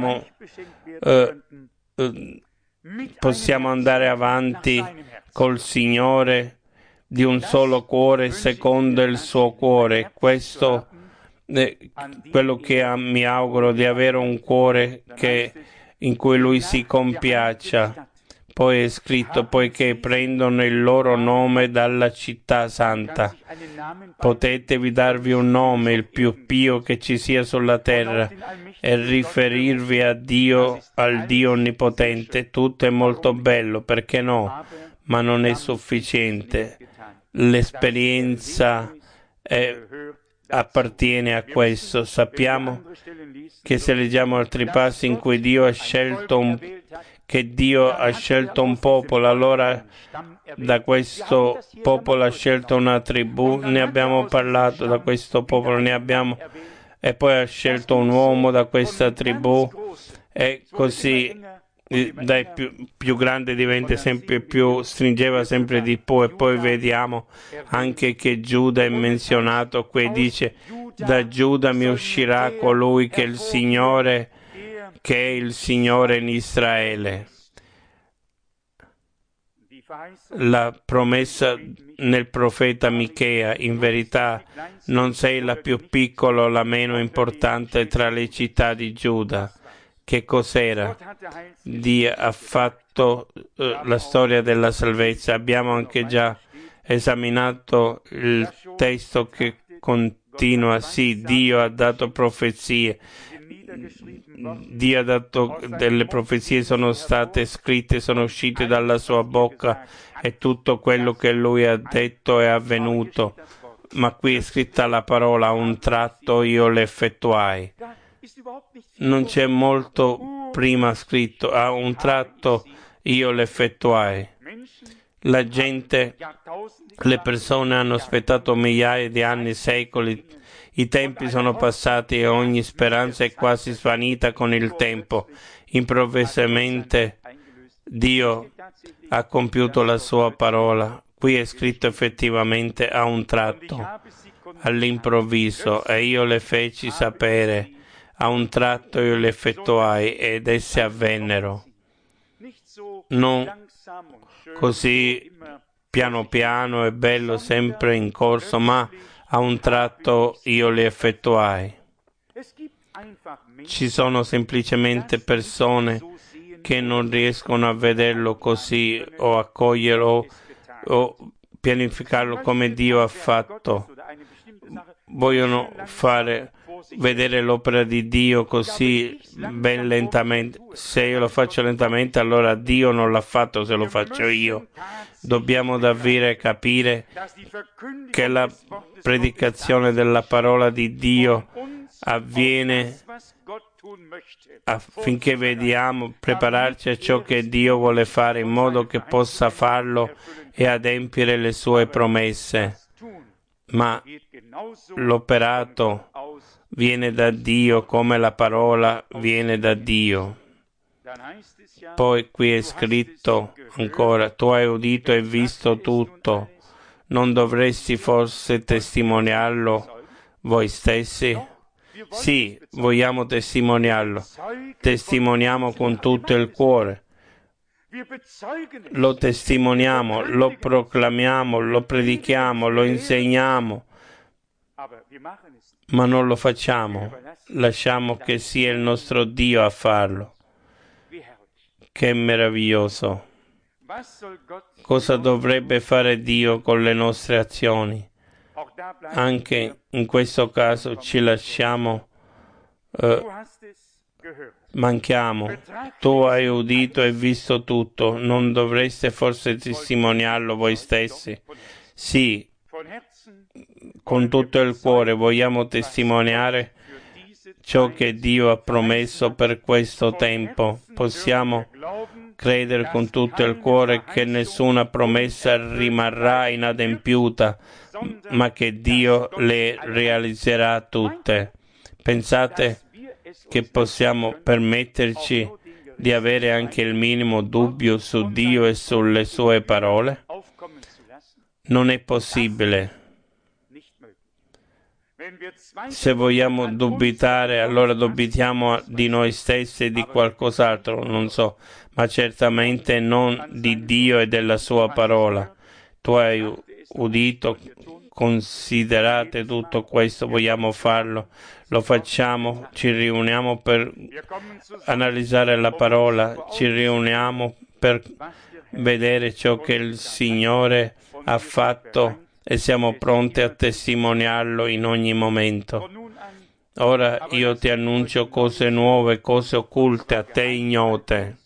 possiamo andare avanti col Signore di un solo cuore, secondo il suo cuore. Questo quello che mi auguro di avere un cuore in cui Lui si compiaccia. Poi è scritto, poiché prendono il loro nome dalla città santa. Potetevi darvi un nome, il più pio che ci sia sulla terra, e riferirvi a Dio, al Dio Onnipotente. Tutto è molto bello, perché no? Ma non è sufficiente. L'esperienza appartiene a questo. Sappiamo che se leggiamo altri passi in cui Dio ha scelto un popolo, allora da questo popolo ha scelto una tribù, ne abbiamo parlato, da questo popolo e poi ha scelto un uomo da questa tribù, e così dai più grande diventa sempre più, stringeva sempre di più, e poi vediamo anche che Giuda è menzionato qui, dice: da Giuda mi uscirà colui che è il Signore in Israele. La promessa nel profeta Michea: in verità non sei la più piccola o la meno importante tra le città di Giuda. Che cos'era? Dio ha fatto la storia della salvezza. Abbiamo anche già esaminato il testo che continua: sì, Dio ha dato profezie. Dio ha dato delle profezie, sono state scritte, sono uscite dalla sua bocca, e tutto quello che lui ha detto è avvenuto. Ma qui è scritta la parola: a un tratto io l'effettuai. Non c'è molto prima scritto: a un tratto io l'effettuai. La gente, le persone hanno aspettato migliaia di anni, secoli. I tempi sono passati e ogni speranza è quasi svanita con il tempo. Improvvisamente Dio ha compiuto la sua parola. Qui è scritto effettivamente: a un tratto, all'improvviso, e io le feci sapere. A un tratto io le effettuai, ed esse avvennero. Non così piano piano e bello, sempre in corso, ma a un tratto io le effettuai. Ci sono semplicemente persone che non riescono a vederlo così, o accoglierlo, o pianificarlo come Dio ha fatto. Vogliono vedere l'opera di Dio così ben lentamente. Se io lo faccio lentamente, allora Dio non l'ha fatto se lo faccio io. Dobbiamo davvero capire che la predicazione della parola di Dio avviene affinché vediamo, prepararci a ciò che Dio vuole fare, in modo che possa farlo e adempiere le sue promesse. Ma l'operato viene da Dio come la parola viene da Dio. Poi qui è scritto ancora: tu hai udito e visto tutto, non dovresti forse testimoniarlo voi stessi? Sì, vogliamo testimoniarlo. Testimoniamo con tutto il cuore. Lo testimoniamo, lo proclamiamo, lo predichiamo, lo insegniamo, ma non lo facciamo. Lasciamo che sia il nostro Dio a farlo. Che meraviglioso! Cosa dovrebbe fare Dio con le nostre azioni? Anche in questo caso ci lasciamo, manchiamo. Tu hai udito e visto tutto, non dovreste forse testimoniarlo voi stessi? Sì, con tutto il cuore vogliamo testimoniare ciò che Dio ha promesso per questo tempo. Possiamo credere con tutto il cuore che nessuna promessa rimarrà inadempiuta, ma che Dio le realizzerà tutte. Pensate che possiamo permetterci di avere anche il minimo dubbio su Dio e sulle sue parole? Non è possibile. Se vogliamo dubitare, allora dubitiamo di noi stessi e di qualcos'altro, non so, ma certamente non di Dio e della sua parola. Tu hai udito considerate tutto questo, vogliamo farlo, lo facciamo, ci riuniamo per analizzare la parola, ci riuniamo per vedere ciò che il Signore ha fatto e siamo pronti a testimoniarlo in ogni momento. Ora io ti annuncio cose nuove, cose occulte a te ignote.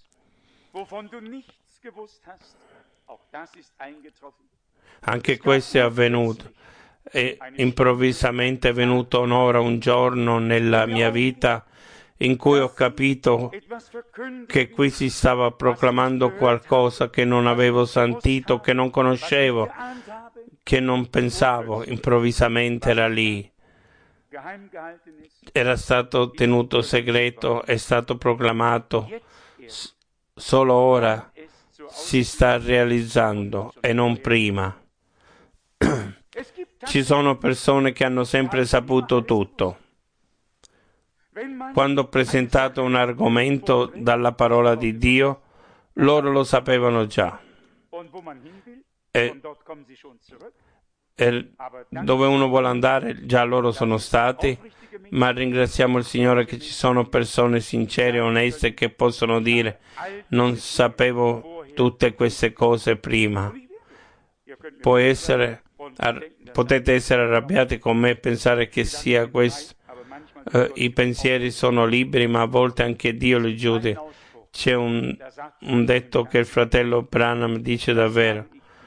Anche questo è avvenuto. E improvvisamente è venuto ora un giorno nella mia vita in cui ho capito che qui si stava proclamando qualcosa che non avevo sentito, che non conoscevo, che non pensavo. Improvvisamente era lì. Era stato tenuto segreto, è stato proclamato. Solo ora si sta realizzando e non prima. Ci sono persone che hanno sempre saputo tutto. Quando ho presentato un argomento dalla parola di Dio, loro lo sapevano già. E dove uno vuole andare, già loro sono stati, ma ringraziamo il Signore che ci sono persone sincere e oneste che possono dire: non sapevo tutte queste cose prima. Potete essere arrabbiati con me e pensare che sia questo. I pensieri sono liberi, ma a volte anche Dio li giudica. C'è un detto che il fratello Branham dice davvero: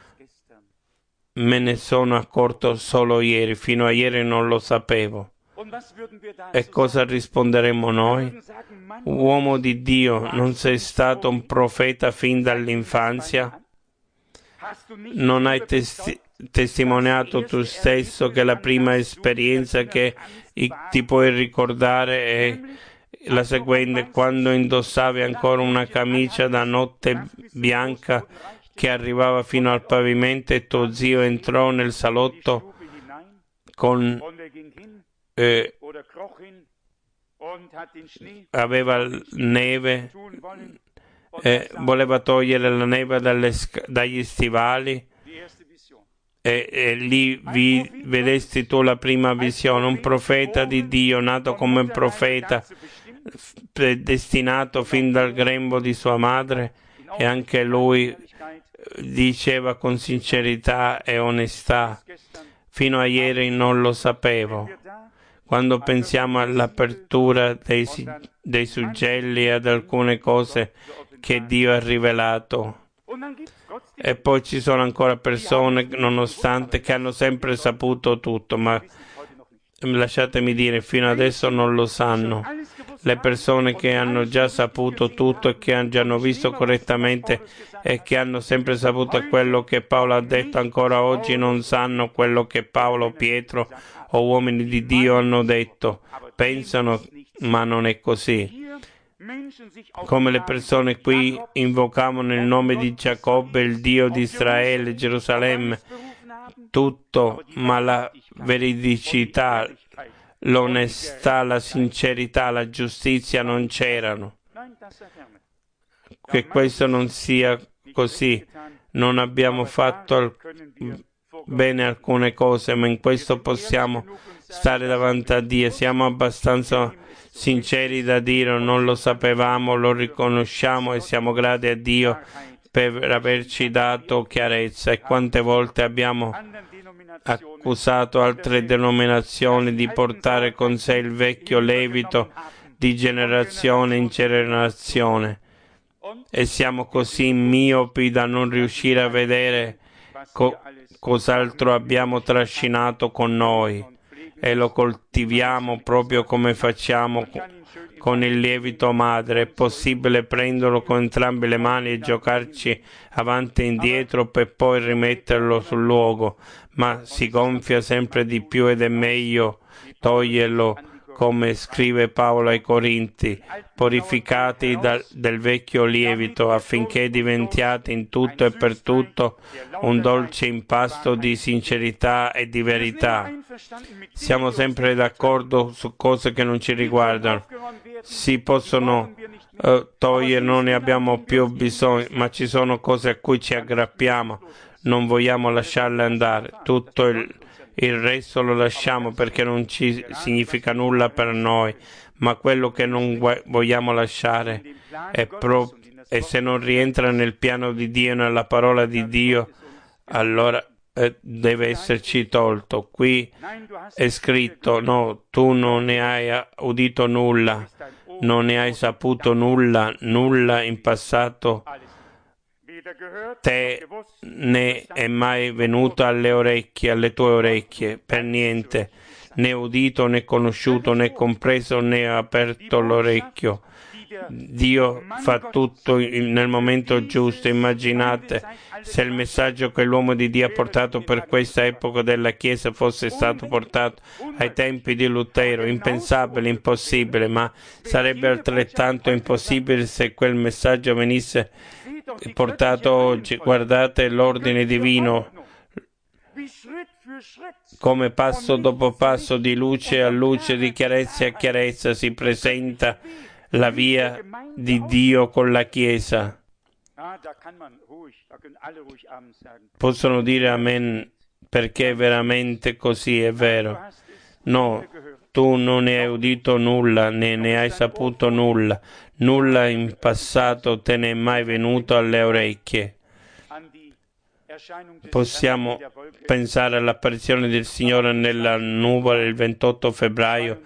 me ne sono accorto solo ieri, fino a ieri non lo sapevo. E cosa risponderemo noi? Uomo di Dio, non sei stato un profeta fin dall'infanzia? Non hai testimoniato tu stesso che la prima esperienza che ti puoi ricordare è la seguente: quando indossavi ancora una camicia da notte bianca che arrivava fino al pavimento e tuo zio entrò nel salotto aveva neve e voleva togliere la neve dagli stivali e lì vedesti tu la prima visione, un profeta di Dio nato come profeta, predestinato fin dal grembo di sua madre, e anche lui diceva con sincerità e onestà: fino a ieri non lo sapevo. Quando pensiamo all'apertura dei suggelli e ad alcune cose che Dio ha rivelato, e poi ci sono ancora persone, nonostante, che hanno sempre saputo tutto, ma lasciatemi dire, fino adesso non lo sanno. Le persone che hanno già saputo tutto e che hanno visto correttamente e che hanno sempre saputo quello che Paolo ha detto, ancora oggi non sanno quello che Paolo, Pietro o uomini di Dio hanno detto. Pensano, ma non è così. Come le persone qui invocavano il nome di Giacobbe, il Dio di Israele, Gerusalemme, tutto, ma la veridicità, l'onestà, la sincerità, la giustizia non c'erano. Che questo non sia così. Non abbiamo fatto bene alcune cose, ma in questo possiamo stare davanti a Dio. Siamo abbastanza sinceri da dire: non lo sapevamo, lo riconosciamo e siamo grati a Dio per averci dato chiarezza. E quante volte abbiamo accusato altre denominazioni di portare con sé il vecchio levito di generazione in generazione, e siamo così miopi da non riuscire a vedere cos'altro abbiamo trascinato con noi, e lo coltiviamo proprio come facciamo con il lievito madre. È possibile prenderlo con entrambe le mani e giocarci avanti e indietro per poi rimetterlo sul luogo, ma si gonfia sempre di più ed è meglio toglierlo, come scrive Paolo ai Corinti: purificati del vecchio lievito, affinché diventiate in tutto e per tutto un dolce impasto di sincerità e di verità. Siamo sempre d'accordo su cose che non ci riguardano. Si possono togliere, non ne abbiamo più bisogno, ma ci sono cose a cui ci aggrappiamo. non vogliamo lasciarle andare. Tutto il resto lo lasciamo perché non ci significa nulla per noi, ma quello che non vogliamo lasciare e se non rientra nel piano di Dio, nella parola di Dio, allora deve esserci tolto. Qui è scritto: no, tu non ne hai udito nulla, non ne hai saputo nulla, nulla in passato te ne è mai venuto alle orecchie, alle tue orecchie, per niente, né udito, né conosciuto, né compreso, né aperto l'orecchio. Dio fa tutto nel momento giusto. Immaginate se il messaggio che l'uomo di Dio ha portato per questa epoca della Chiesa fosse stato portato ai tempi di Lutero. Impensabile, impossibile, ma sarebbe altrettanto impossibile se quel messaggio venisse portato oggi. Guardate l'ordine divino, come passo dopo passo, di luce a luce, di chiarezza a chiarezza, si presenta la via di Dio con la Chiesa. Possono dire amen, perché è veramente così, è vero. No, tu non ne hai udito nulla, né ne hai saputo nulla, nulla in passato te ne è mai venuto alle orecchie. Possiamo pensare all'apparizione del Signore nella nuvola il 28 febbraio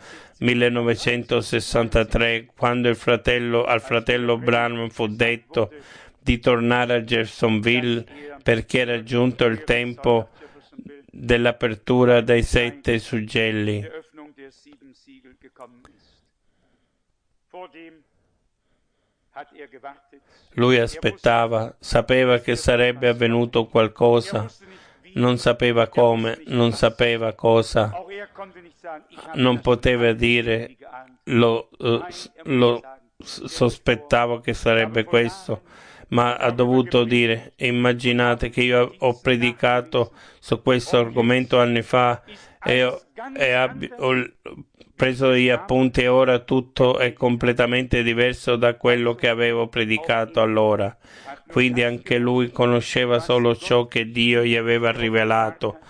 1963, quando al fratello Branham fu detto di tornare a Jeffersonville perché era giunto il tempo dell'apertura dei 7 suggelli. Lui aspettava, sapeva che sarebbe avvenuto qualcosa, non sapeva come, non sapeva cosa, non poteva dire lo sospettavo che sarebbe questo, ma ha dovuto dire: immaginate che io ho predicato su questo argomento anni fa e ho preso gli appunti e ora tutto è completamente diverso da quello che avevo predicato allora. Quindi anche lui conosceva solo ciò che Dio gli aveva rivelato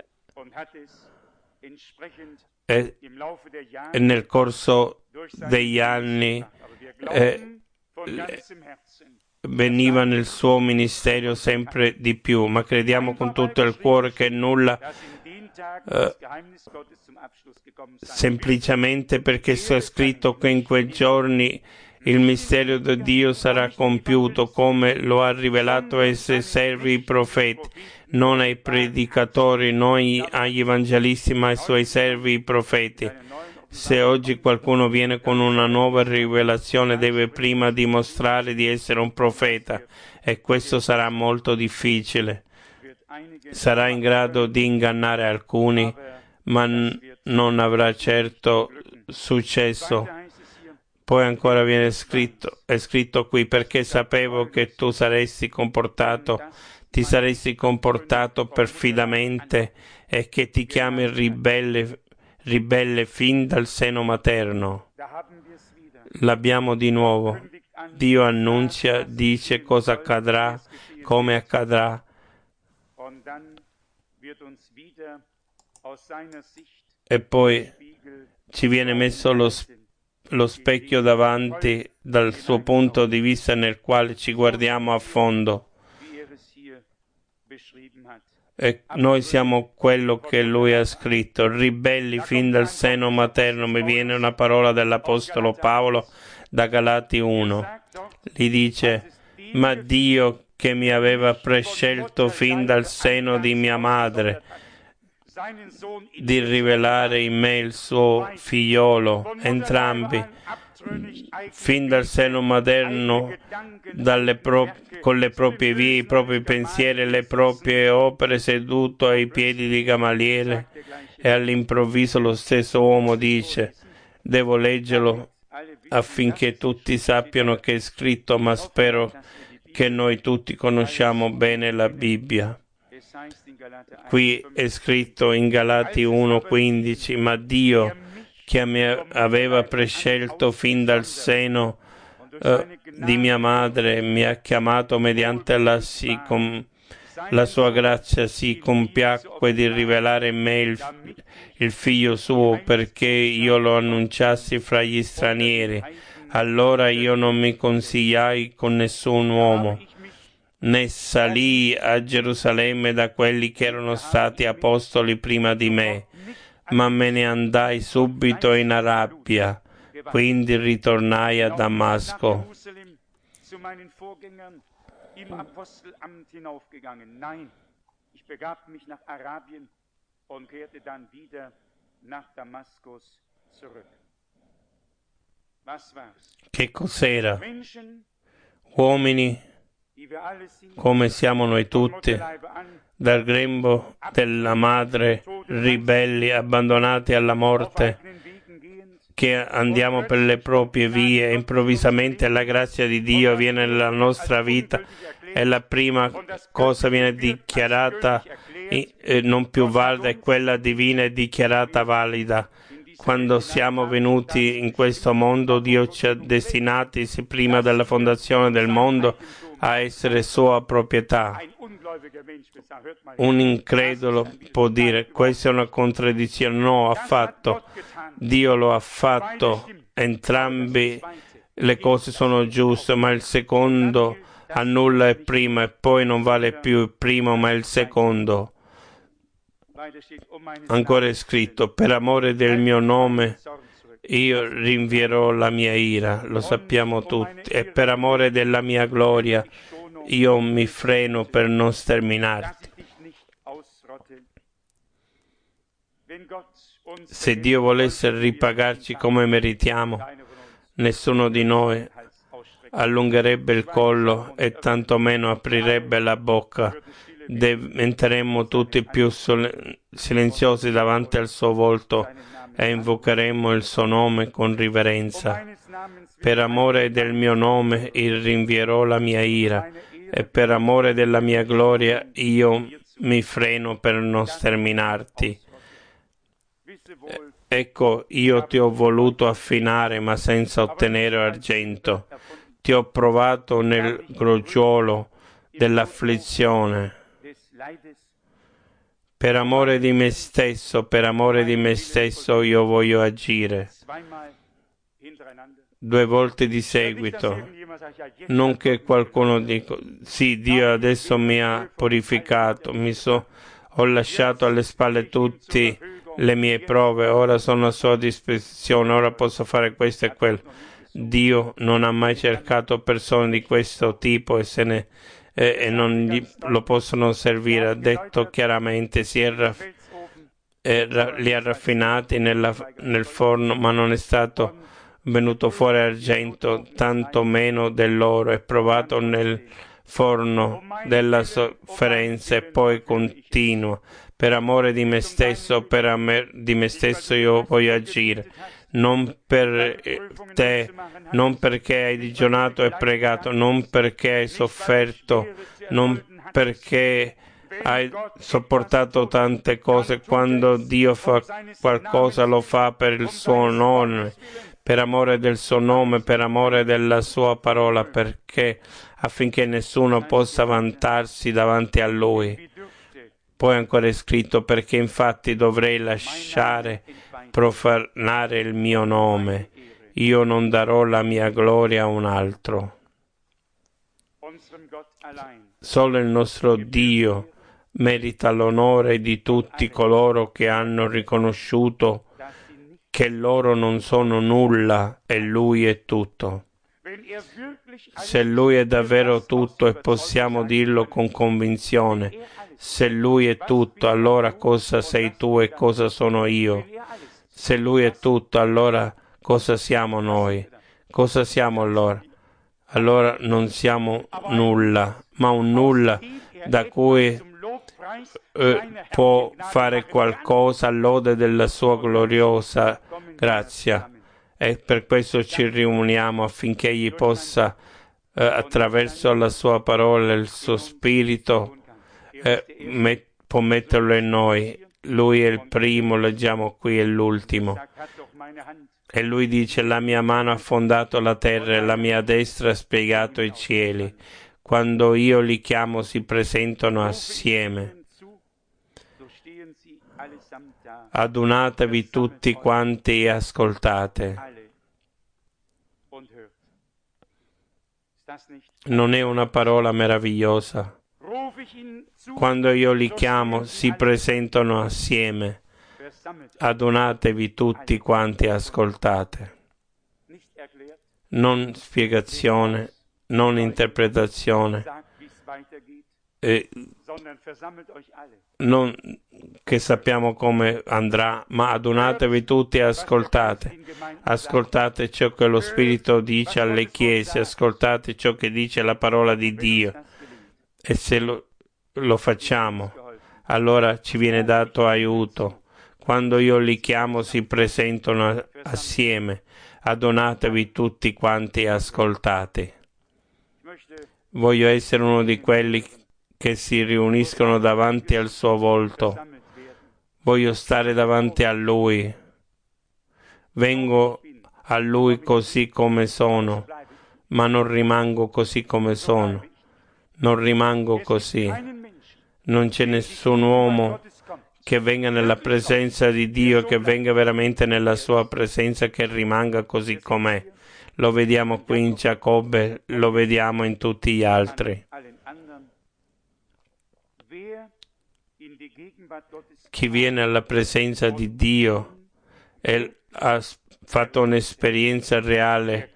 e nel corso degli anni veniva nel suo ministero sempre di più, ma crediamo con tutto il cuore che nulla semplicemente perché sia scritto che in quei giorni il mistero di Dio sarà compiuto, come lo ha rivelato ai suoi servi i profeti, non ai predicatori, non agli evangelisti, ma ai suoi servi i profeti. Se oggi qualcuno viene con una nuova rivelazione, deve prima dimostrare di essere un profeta, e questo sarà molto difficile. Sarà in grado di ingannare alcuni, ma non avrà certo successo. Poi ancora viene scritto, è scritto qui: perché sapevo che tu ti saresti comportato perfidamente e che ti chiami ribelle fin dal seno materno. L'abbiamo di nuovo. Dio annuncia, dice cosa accadrà, come accadrà. E poi ci viene messo lo specchio davanti dal suo punto di vista, nel quale ci guardiamo a fondo. E noi siamo quello che lui ha scritto, ribelli fin dal seno materno. Mi viene una parola dell'Apostolo Paolo da Galati 1. Gli dice: ma Dio che mi aveva prescelto fin dal seno di mia madre, di rivelare in me il suo figliolo, entrambi, fin dal seno materno, con le proprie vie, i propri pensieri e le proprie opere, seduto ai piedi di Gamaliele, e all'improvviso lo stesso uomo dice: devo leggerlo affinché tutti sappiano che è scritto, ma spero che noi tutti conosciamo bene la Bibbia. Qui è scritto in Galati 1,15: ma Dio che mi aveva prescelto fin dal seno di mia madre mi ha chiamato mediante la La sua grazia si compiacque di rivelare in me il Figlio suo, perché io lo annunciassi fra gli stranieri. Allora io non mi consigliai con nessun uomo, né salii a Gerusalemme da quelli che erano stati apostoli prima di me, ma me ne andai subito in Arabia, quindi ritornai a Damasco. Im Apostelamt hinaufgegangen. Nein, ich begab mich nach Arabien und kehrte dann wieder nach Damaskus zurück. Was war's? Che cos'era? Menschen, Uomini die wir alle sind, come siamo noi tutti, Mutterleibe an, dal grembo della madre, ribelli, abbandonati alla auf morte, eigenen Wegen gehend, che andiamo per le proprie vie e improvvisamente la grazia di Dio viene nella nostra vita e la prima cosa viene dichiarata non più valida e quella divina è dichiarata valida. Quando siamo venuti in questo mondo, Dio ci ha destinati prima della fondazione del mondo a essere sua proprietà. ein ungläubiger Mensch besagt, hört mal, Un incredulo può dire questa è una contraddizione. No, affatto. Dio lo ha fatto, entrambi le cose sono giuste, ma il secondo annulla il primo e poi non vale più il primo ma il secondo. weiter steht, meines Ancora è Namens scritto, per amore del mio nome Zorn zurück. io rinvierò la mia ira, lo sappiamo tutti, e per amore della mia gloria io mi freno per non sterminarti. Dass ich dich nicht ausrotte. Wenn Gott uns Se Dio volesse ripagarci come meritiamo, keiner von uns nessuno di noi Hals ausstreckt. allungherebbe il collo e tantomeno aprirebbe la bocca. Diventeremmo tutti più silenziosi davanti al suo volto e invocheremo il suo nome con riverenza. Meines Namens Per amore del mio nome io rinvierò la mia ira e per amore della mia gloria io mi freno per non sterminarti. wisse wohl, Ecco, io ti ho voluto affinare ma senza ottenere argento. Ti ho provato nel crogiolo dell'afflizione. des Leides, Per amore di me stesso io voglio agire. zweimal hintereinander. 2 volte di Nicht, dass seguito. irgendjemand sagt, ja, jetzt Non hat che Gott mich qualcuno dica, sì, Dio adesso mi ha purificato, ho lasciato alle spalle tutte le mie prove, ora sono a sua disposizione, ora posso fare questo e quello. Dio non ha mai cercato persone di questo tipo e non lo possono servire. Ha detto chiaramente, li ha raffinati nel forno, ma non è stato venuto fuori argento, tanto meno dell'oro, è provato nel forno della sofferenza e poi continua. Per amore di me stesso, di me stesso io voglio agire. Non per te, non perché hai digiunato e pregato, non perché hai sofferto, non perché hai sopportato tante cose. Quando Dio fa qualcosa lo fa per il suo nome, per amore del suo nome, per amore della sua parola, perché affinché nessuno possa vantarsi davanti a lui. Poi ancora è scritto, perché infatti dovrei lasciare profanare il mio nome. Io non darò la mia gloria a un altro. Solo il nostro Dio merita l'onore di tutti coloro che hanno riconosciuto che loro non sono nulla e Lui è tutto. Se Lui è davvero tutto e possiamo dirlo con convinzione, se Lui è tutto, allora cosa sei tu e cosa sono io? Se Lui è tutto, allora cosa siamo noi? Cosa siamo allora? Allora non siamo nulla, ma un nulla da cui può fare qualcosa all'ode della sua gloriosa grazia. E per questo ci riuniamo affinché Egli possa, attraverso la sua parola e il suo spirito, può metterlo in noi. Lui è il primo, leggiamo qui, è l'ultimo. E lui dice, la mia mano ha fondato la terra e la mia destra ha spiegato i cieli. Quando io li chiamo si presentano assieme. Adunatevi tutti quanti e ascoltate. Non è una parola meravigliosa? Quando io li chiamo si presentano assieme. Adunatevi tutti quanti e ascoltate. Non spiegazione, non interpretazione, non che sappiamo come andrà, ma adunatevi tutti e ascoltate. Ascoltate ciò che lo Spirito dice alle chiese, ascoltate ciò che dice la parola di Dio. E se lo facciamo, allora ci viene dato aiuto. Quando io li chiamo si presentano assieme. Adonatevi tutti quanti e ascoltate. Voglio essere uno di quelli che si riuniscono davanti al suo volto. Voglio stare davanti a Lui. Vengo a Lui così come sono, ma non rimango così come sono. Non rimango così. Non c'è nessun uomo che venga nella presenza di Dio, che venga veramente nella sua presenza, che rimanga così com'è. Lo vediamo qui in Giacobbe, lo vediamo in tutti gli altri. Chi viene alla presenza di Dio e ha fatto un'esperienza reale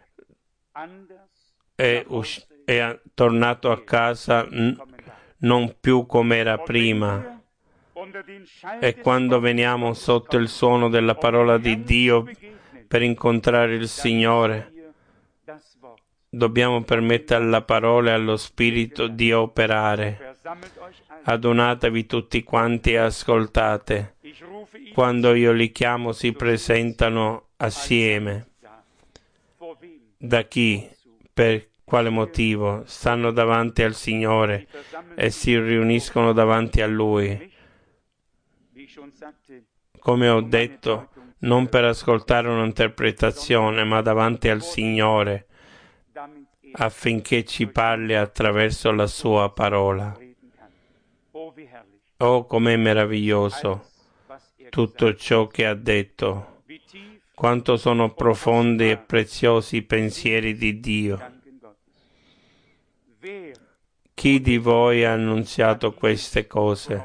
e è tornato a casa non più come era prima. E quando veniamo sotto il suono della parola di Dio per incontrare il Signore, dobbiamo permettere alla parola e allo Spirito di operare. Adunatevi tutti quanti e ascoltate. Quando io li chiamo si presentano assieme. Da chi? Per quale motivo? Stanno davanti al Signore e si riuniscono davanti a Lui. Come ho detto, non per ascoltare un'interpretazione, ma davanti al Signore, affinché ci parli attraverso la sua parola. Oh, com'è meraviglioso tutto ciò che ha detto. Quanto sono profondi e preziosi i pensieri di Dio. Chi di voi ha annunziato queste cose?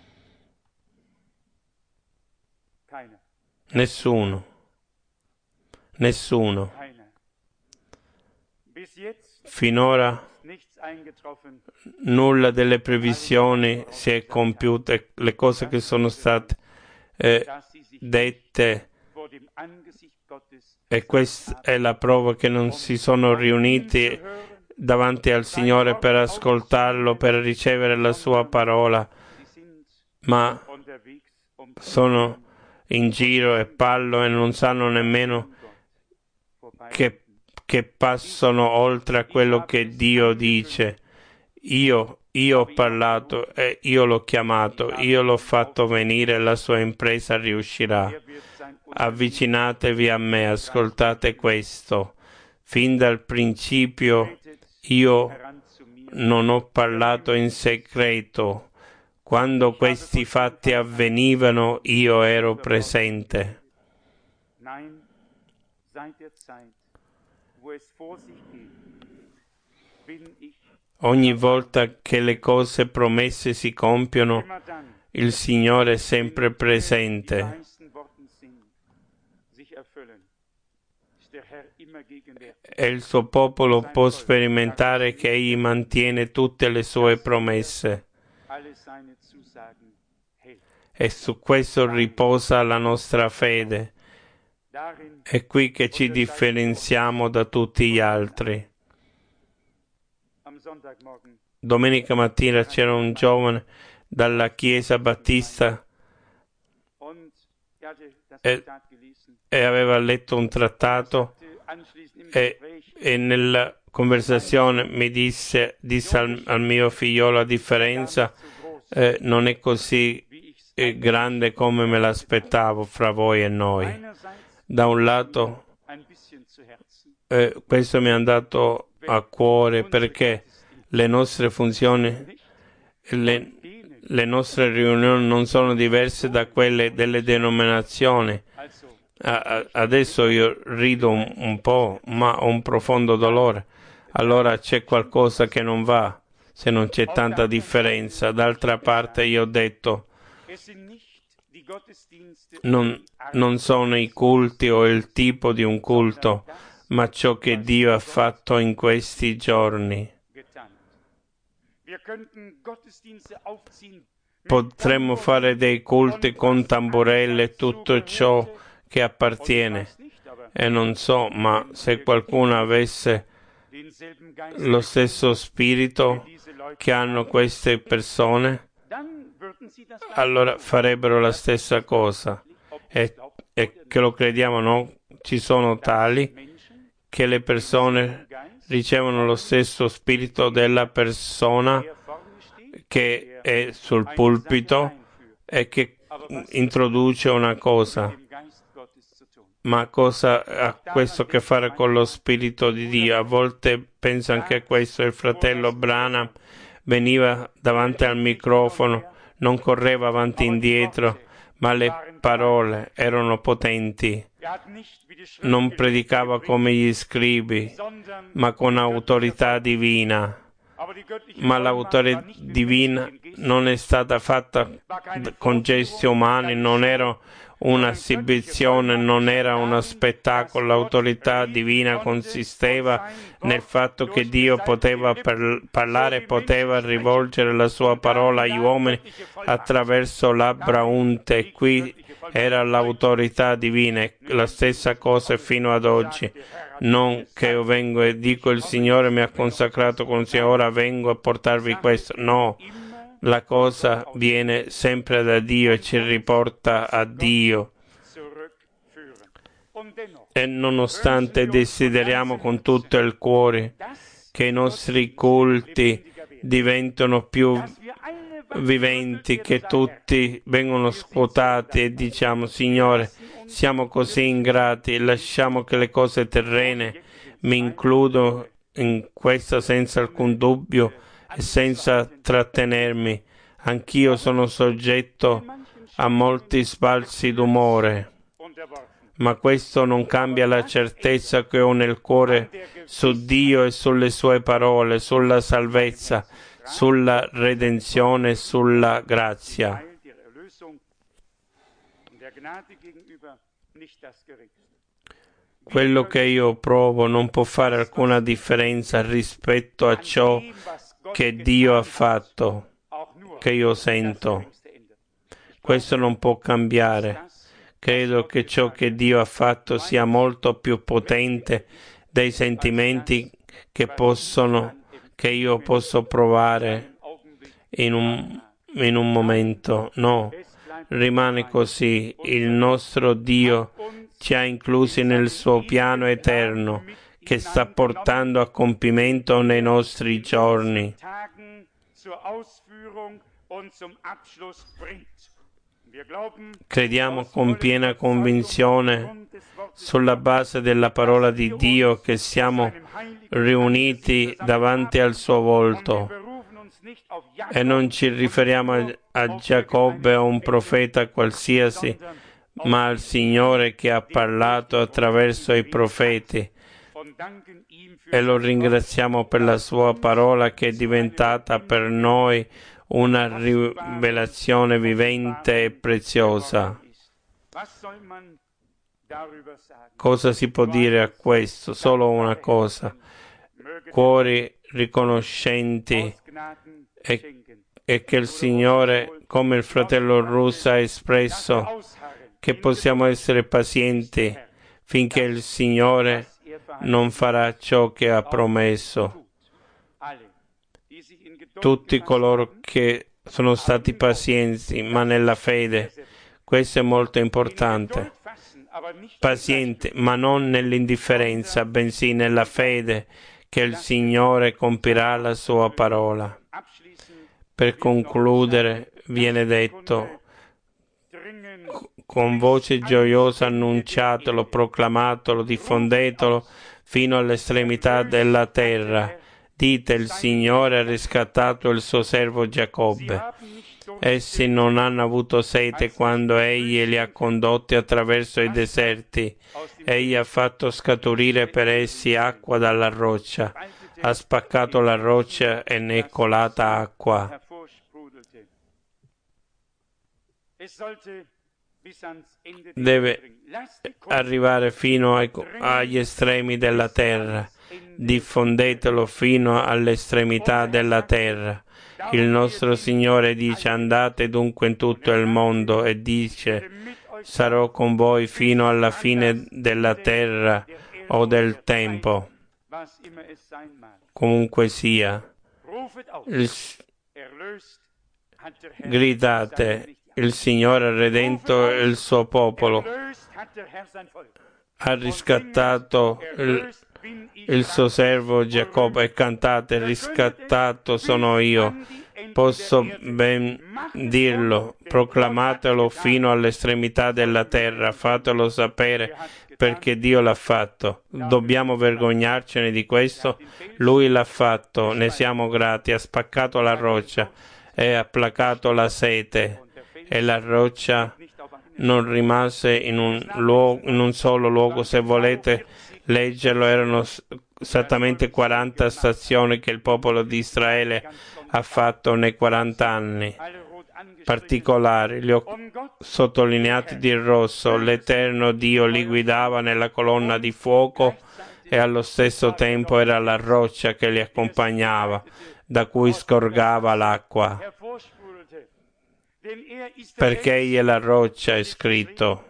Nessuno. Nessuno. Finora nulla delle previsioni si è compiuto, le cose che sono state dette, e questa è la prova che non si sono riuniti davanti al Signore per ascoltarlo, per ricevere la sua parola, ma sono in giro e parlano e non sanno nemmeno che passano oltre a quello che Dio dice. Io ho parlato e io l'ho chiamato, io l'ho fatto venire, la sua impresa riuscirà. Avvicinatevi a me, ascoltate questo. Fin dal principio io non ho parlato in segreto. Quando questi fatti avvenivano, io ero presente. Ogni volta che le cose promesse si compiono, il Signore è sempre presente. E il suo popolo può sperimentare che Egli mantiene tutte le sue promesse. E su questo riposa la nostra fede. È qui che ci differenziamo da tutti gli altri. Domenica mattina c'era un giovane dalla Chiesa Battista e aveva letto un trattato e nella conversazione mi disse al mio figliolo: la differenza non è così grande come me l'aspettavo fra voi e noi. Da un lato questo mi è andato a cuore perché Le nostre funzioni, le nostre riunioni non sono diverse da quelle delle denominazioni. Adesso io rido un po', ma ho un profondo dolore. Allora c'è qualcosa che non va, se non c'è tanta differenza. D'altra parte io ho detto, non sono i culti o il tipo di un culto, ma ciò che Dio ha fatto in questi giorni. Potremmo fare dei culti con tamburelle e tutto ciò che appartiene. E non so, ma se qualcuno avesse lo stesso spirito che hanno queste persone, allora farebbero la stessa cosa. E che lo crediamo, no? Ci sono tali che le persone ricevono lo stesso spirito della persona che è sul pulpito e che introduce una cosa. Ma cosa ha questo a che fare con lo Spirito di Dio? A volte penso anche questo. Il fratello Branham veniva davanti al microfono, non correva avanti e indietro, ma le parole erano potenti. Non predicava come gli scribi, ma con autorità divina. Ma l'autorità divina non è stata fatta con gesti umani, non era un'esibizione, non era uno spettacolo. L'autorità divina consisteva nel fatto che Dio poteva parlare, poteva rivolgere la sua parola agli uomini attraverso labbra unte. Qui era l'autorità divina, la stessa cosa fino ad oggi. Non che io vengo e dico il Signore mi ha consacrato con sé, ora vengo a portarvi questo. No, la cosa viene sempre da Dio e ci riporta a Dio. E nonostante desideriamo con tutto il cuore che i nostri culti diventino più viventi, che tutti vengono scuotati e diciamo: Signore, siamo così ingrati, lasciamo che le cose terrene, mi includo in questa senza alcun dubbio e senza trattenermi. Anch'io sono soggetto a molti sbalzi d'umore, ma questo non cambia la certezza che ho nel cuore su Dio e sulle sue parole, sulla salvezza, sulla redenzione e sulla grazia. Quello che io provo non può fare alcuna differenza rispetto a ciò che Dio ha fatto, che io sento. Questo non può cambiare. Credo che ciò che Dio ha fatto sia molto più potente dei sentimenti che io posso provare in un momento. No, rimane così. Il nostro Dio ci ha inclusi nel suo piano eterno che sta portando a compimento nei nostri giorni. Crediamo con piena convinzione, sulla base della parola di Dio, che siamo riuniti davanti al suo volto e non ci riferiamo a Giacobbe o a un profeta qualsiasi, ma al Signore che ha parlato attraverso i profeti, e lo ringraziamo per la sua parola che è diventata per noi una rivelazione vivente e preziosa. Cosa si può dire a questo? Solo una cosa: cuori riconoscenti e che il Signore, come il fratello Russo ha espresso, che possiamo essere pazienti finché il Signore non farà ciò che ha promesso. Tutti coloro che sono stati pazienti, ma nella fede, questo è molto importante. Pazienti, ma non nell'indifferenza, bensì nella fede che il Signore compirà la sua parola. Per concludere, viene detto: con voce gioiosa annunciatelo, proclamatelo, diffondetelo fino all'estremità della terra. Dite, il Signore ha riscattato il suo servo Giacobbe. Essi non hanno avuto sete quando Egli li ha condotti attraverso i deserti. Egli ha fatto scaturire per essi acqua dalla roccia. Ha spaccato la roccia e ne è colata acqua. Deve arrivare fino agli estremi della terra. Diffondetelo fino alle estremità della terra. Il nostro Signore dice: andate dunque in tutto il mondo, e dice: sarò con voi fino alla fine della terra o del tempo. Comunque sia, gridate: il Signore ha redento il suo popolo, ha riscattato il suo servo Giacobbe, e cantate: riscattato sono io. Posso ben dirlo, proclamatelo fino all'estremità della terra, fatelo sapere, perché Dio l'ha fatto. Dobbiamo vergognarcene di questo? Lui l'ha fatto, ne siamo grati. Ha spaccato la roccia e ha placato la sete, e la roccia non rimase in un solo luogo. Se volete leggerlo, erano esattamente 40 stazioni che il popolo di Israele ha fatto nei 40 anni particolari. Li ho sottolineati di rosso. L'Eterno Dio li guidava nella colonna di fuoco, e allo stesso tempo era la roccia che li accompagnava, da cui scorgava l'acqua. Perché egli è la roccia, è scritto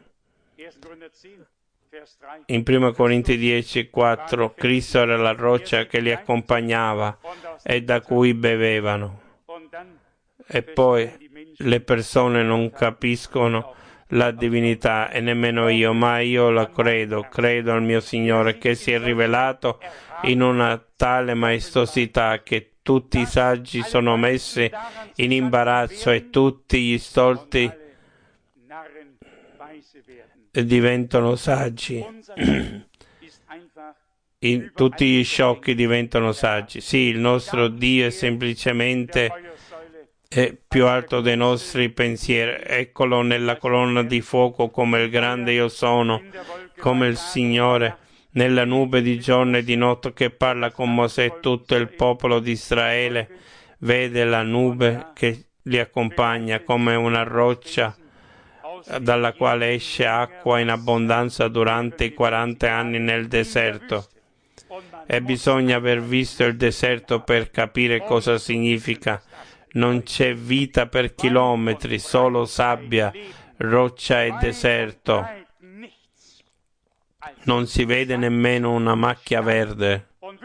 in 1 Corinzi 10:4. Cristo era la roccia che li accompagnava e da cui bevevano. E poi le persone non capiscono la divinità, e nemmeno io, ma io la credo al mio Signore, che si è rivelato in una tale maestosità che tutti i saggi sono messi in imbarazzo e tutti gli stolti diventano saggi. Tutti gli sciocchi diventano saggi. Sì, il nostro Dio è semplicemente più alto dei nostri pensieri. Eccolo nella colonna di fuoco come il grande io sono, come il Signore nella nube di giorno e di notte, che parla con Mosè e tutto il popolo di Israele. Vede la nube che li accompagna come una roccia dalla quale esce acqua in abbondanza durante i 40 anni nel deserto. E bisogna aver visto il deserto per capire cosa significa. Non c'è vita per chilometri, solo sabbia, roccia e deserto. Non si vede nemmeno una macchia verde.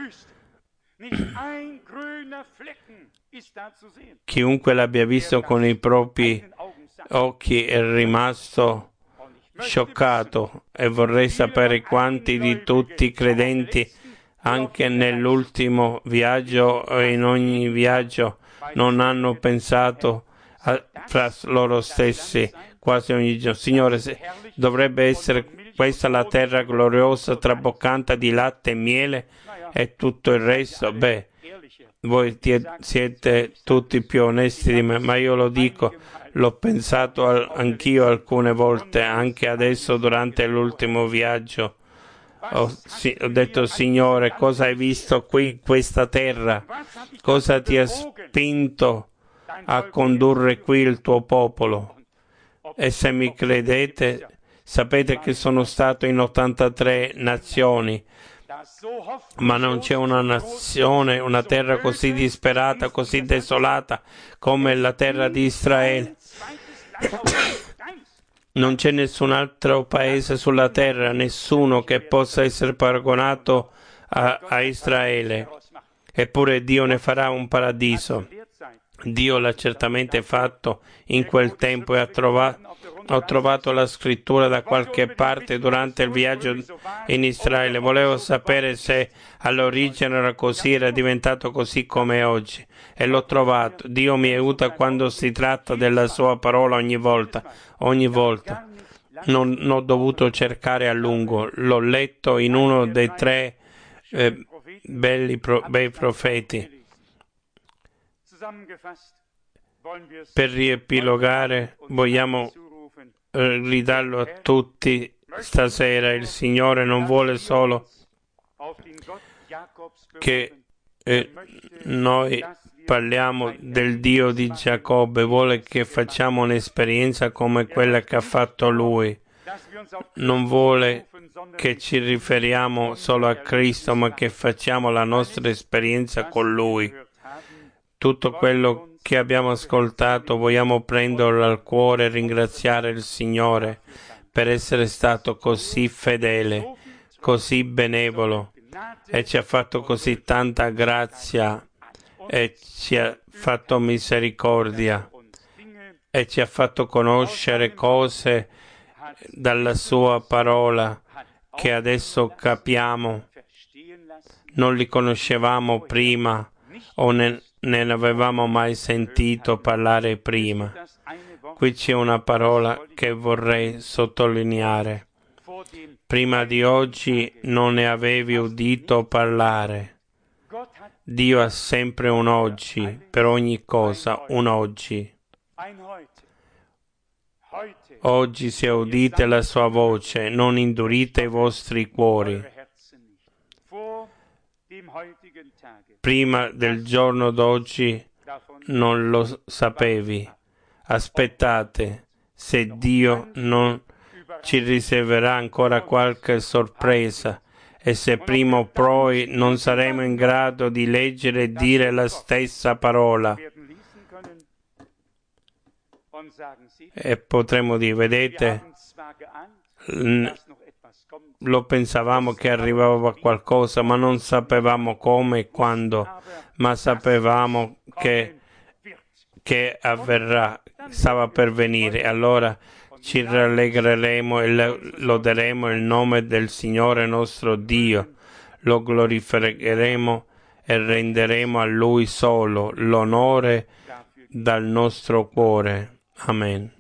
Chiunque l'abbia visto con i propri occhi è rimasto scioccato, e vorrei sapere quanti di tutti i credenti, anche nell'ultimo viaggio e in ogni viaggio, non hanno pensato fra loro stessi quasi ogni giorno: Signore, dovrebbe essere questa la terra gloriosa, traboccante di latte e miele, e tutto il resto? Beh, voi siete tutti più onesti di me, ma io lo dico, l'ho pensato anch'io alcune volte, anche adesso durante l'ultimo viaggio. Ho detto: Signore, cosa hai visto qui in questa terra? Cosa ti ha spinto a condurre qui il tuo popolo? E se mi credete, sapete che sono stato in 83 nazioni, ma non c'è una nazione, una terra così disperata, così desolata come la terra di Israele. Non c'è nessun altro paese sulla terra, nessuno che possa essere paragonato a Israele. Eppure Dio ne farà un paradiso. Dio l'ha certamente fatto in quel tempo, e ho trovato la scrittura da qualche parte durante il viaggio in Israele. Volevo sapere se all'origine era così, era diventato così come oggi, e l'ho trovato. Dio mi aiuta quando si tratta della sua parola ogni volta. Non ho dovuto cercare a lungo, l'ho letto in uno dei 3 bei profeti. Per riepilogare, vogliamo ridarlo a tutti stasera. Il Signore non vuole solo che noi parliamo del Dio di Giacobbe, vuole che facciamo un'esperienza come quella che ha fatto Lui. Non vuole che ci riferiamo solo a Cristo, ma che facciamo la nostra esperienza con Lui. Tutto quello che abbiamo ascoltato vogliamo prenderlo al cuore e ringraziare il Signore per essere stato così fedele, così benevolo, e ci ha fatto così tanta grazia e ci ha fatto misericordia e ci ha fatto conoscere cose dalla sua parola che adesso capiamo. Non li conoscevamo prima o ne avevamo mai sentito parlare prima. Qui c'è una parola che vorrei sottolineare. Prima di oggi non ne avevi udito parlare. Dio ha sempre un oggi, per ogni cosa un oggi. Oggi se udite la sua voce, non indurite i vostri cuori. Prima del giorno d'oggi non lo sapevi. Aspettate, se Dio non ci riserverà ancora qualche sorpresa e se prima o poi non saremo in grado di leggere e dire la stessa parola. E potremo dire, vedete, lo pensavamo che arrivava qualcosa, ma non sapevamo come e quando, ma sapevamo che avverrà, stava per venire. Allora ci rallegreremo e loderemo il nome del Signore nostro Dio, lo glorificheremo e renderemo a Lui solo l'onore dal nostro cuore. Amen.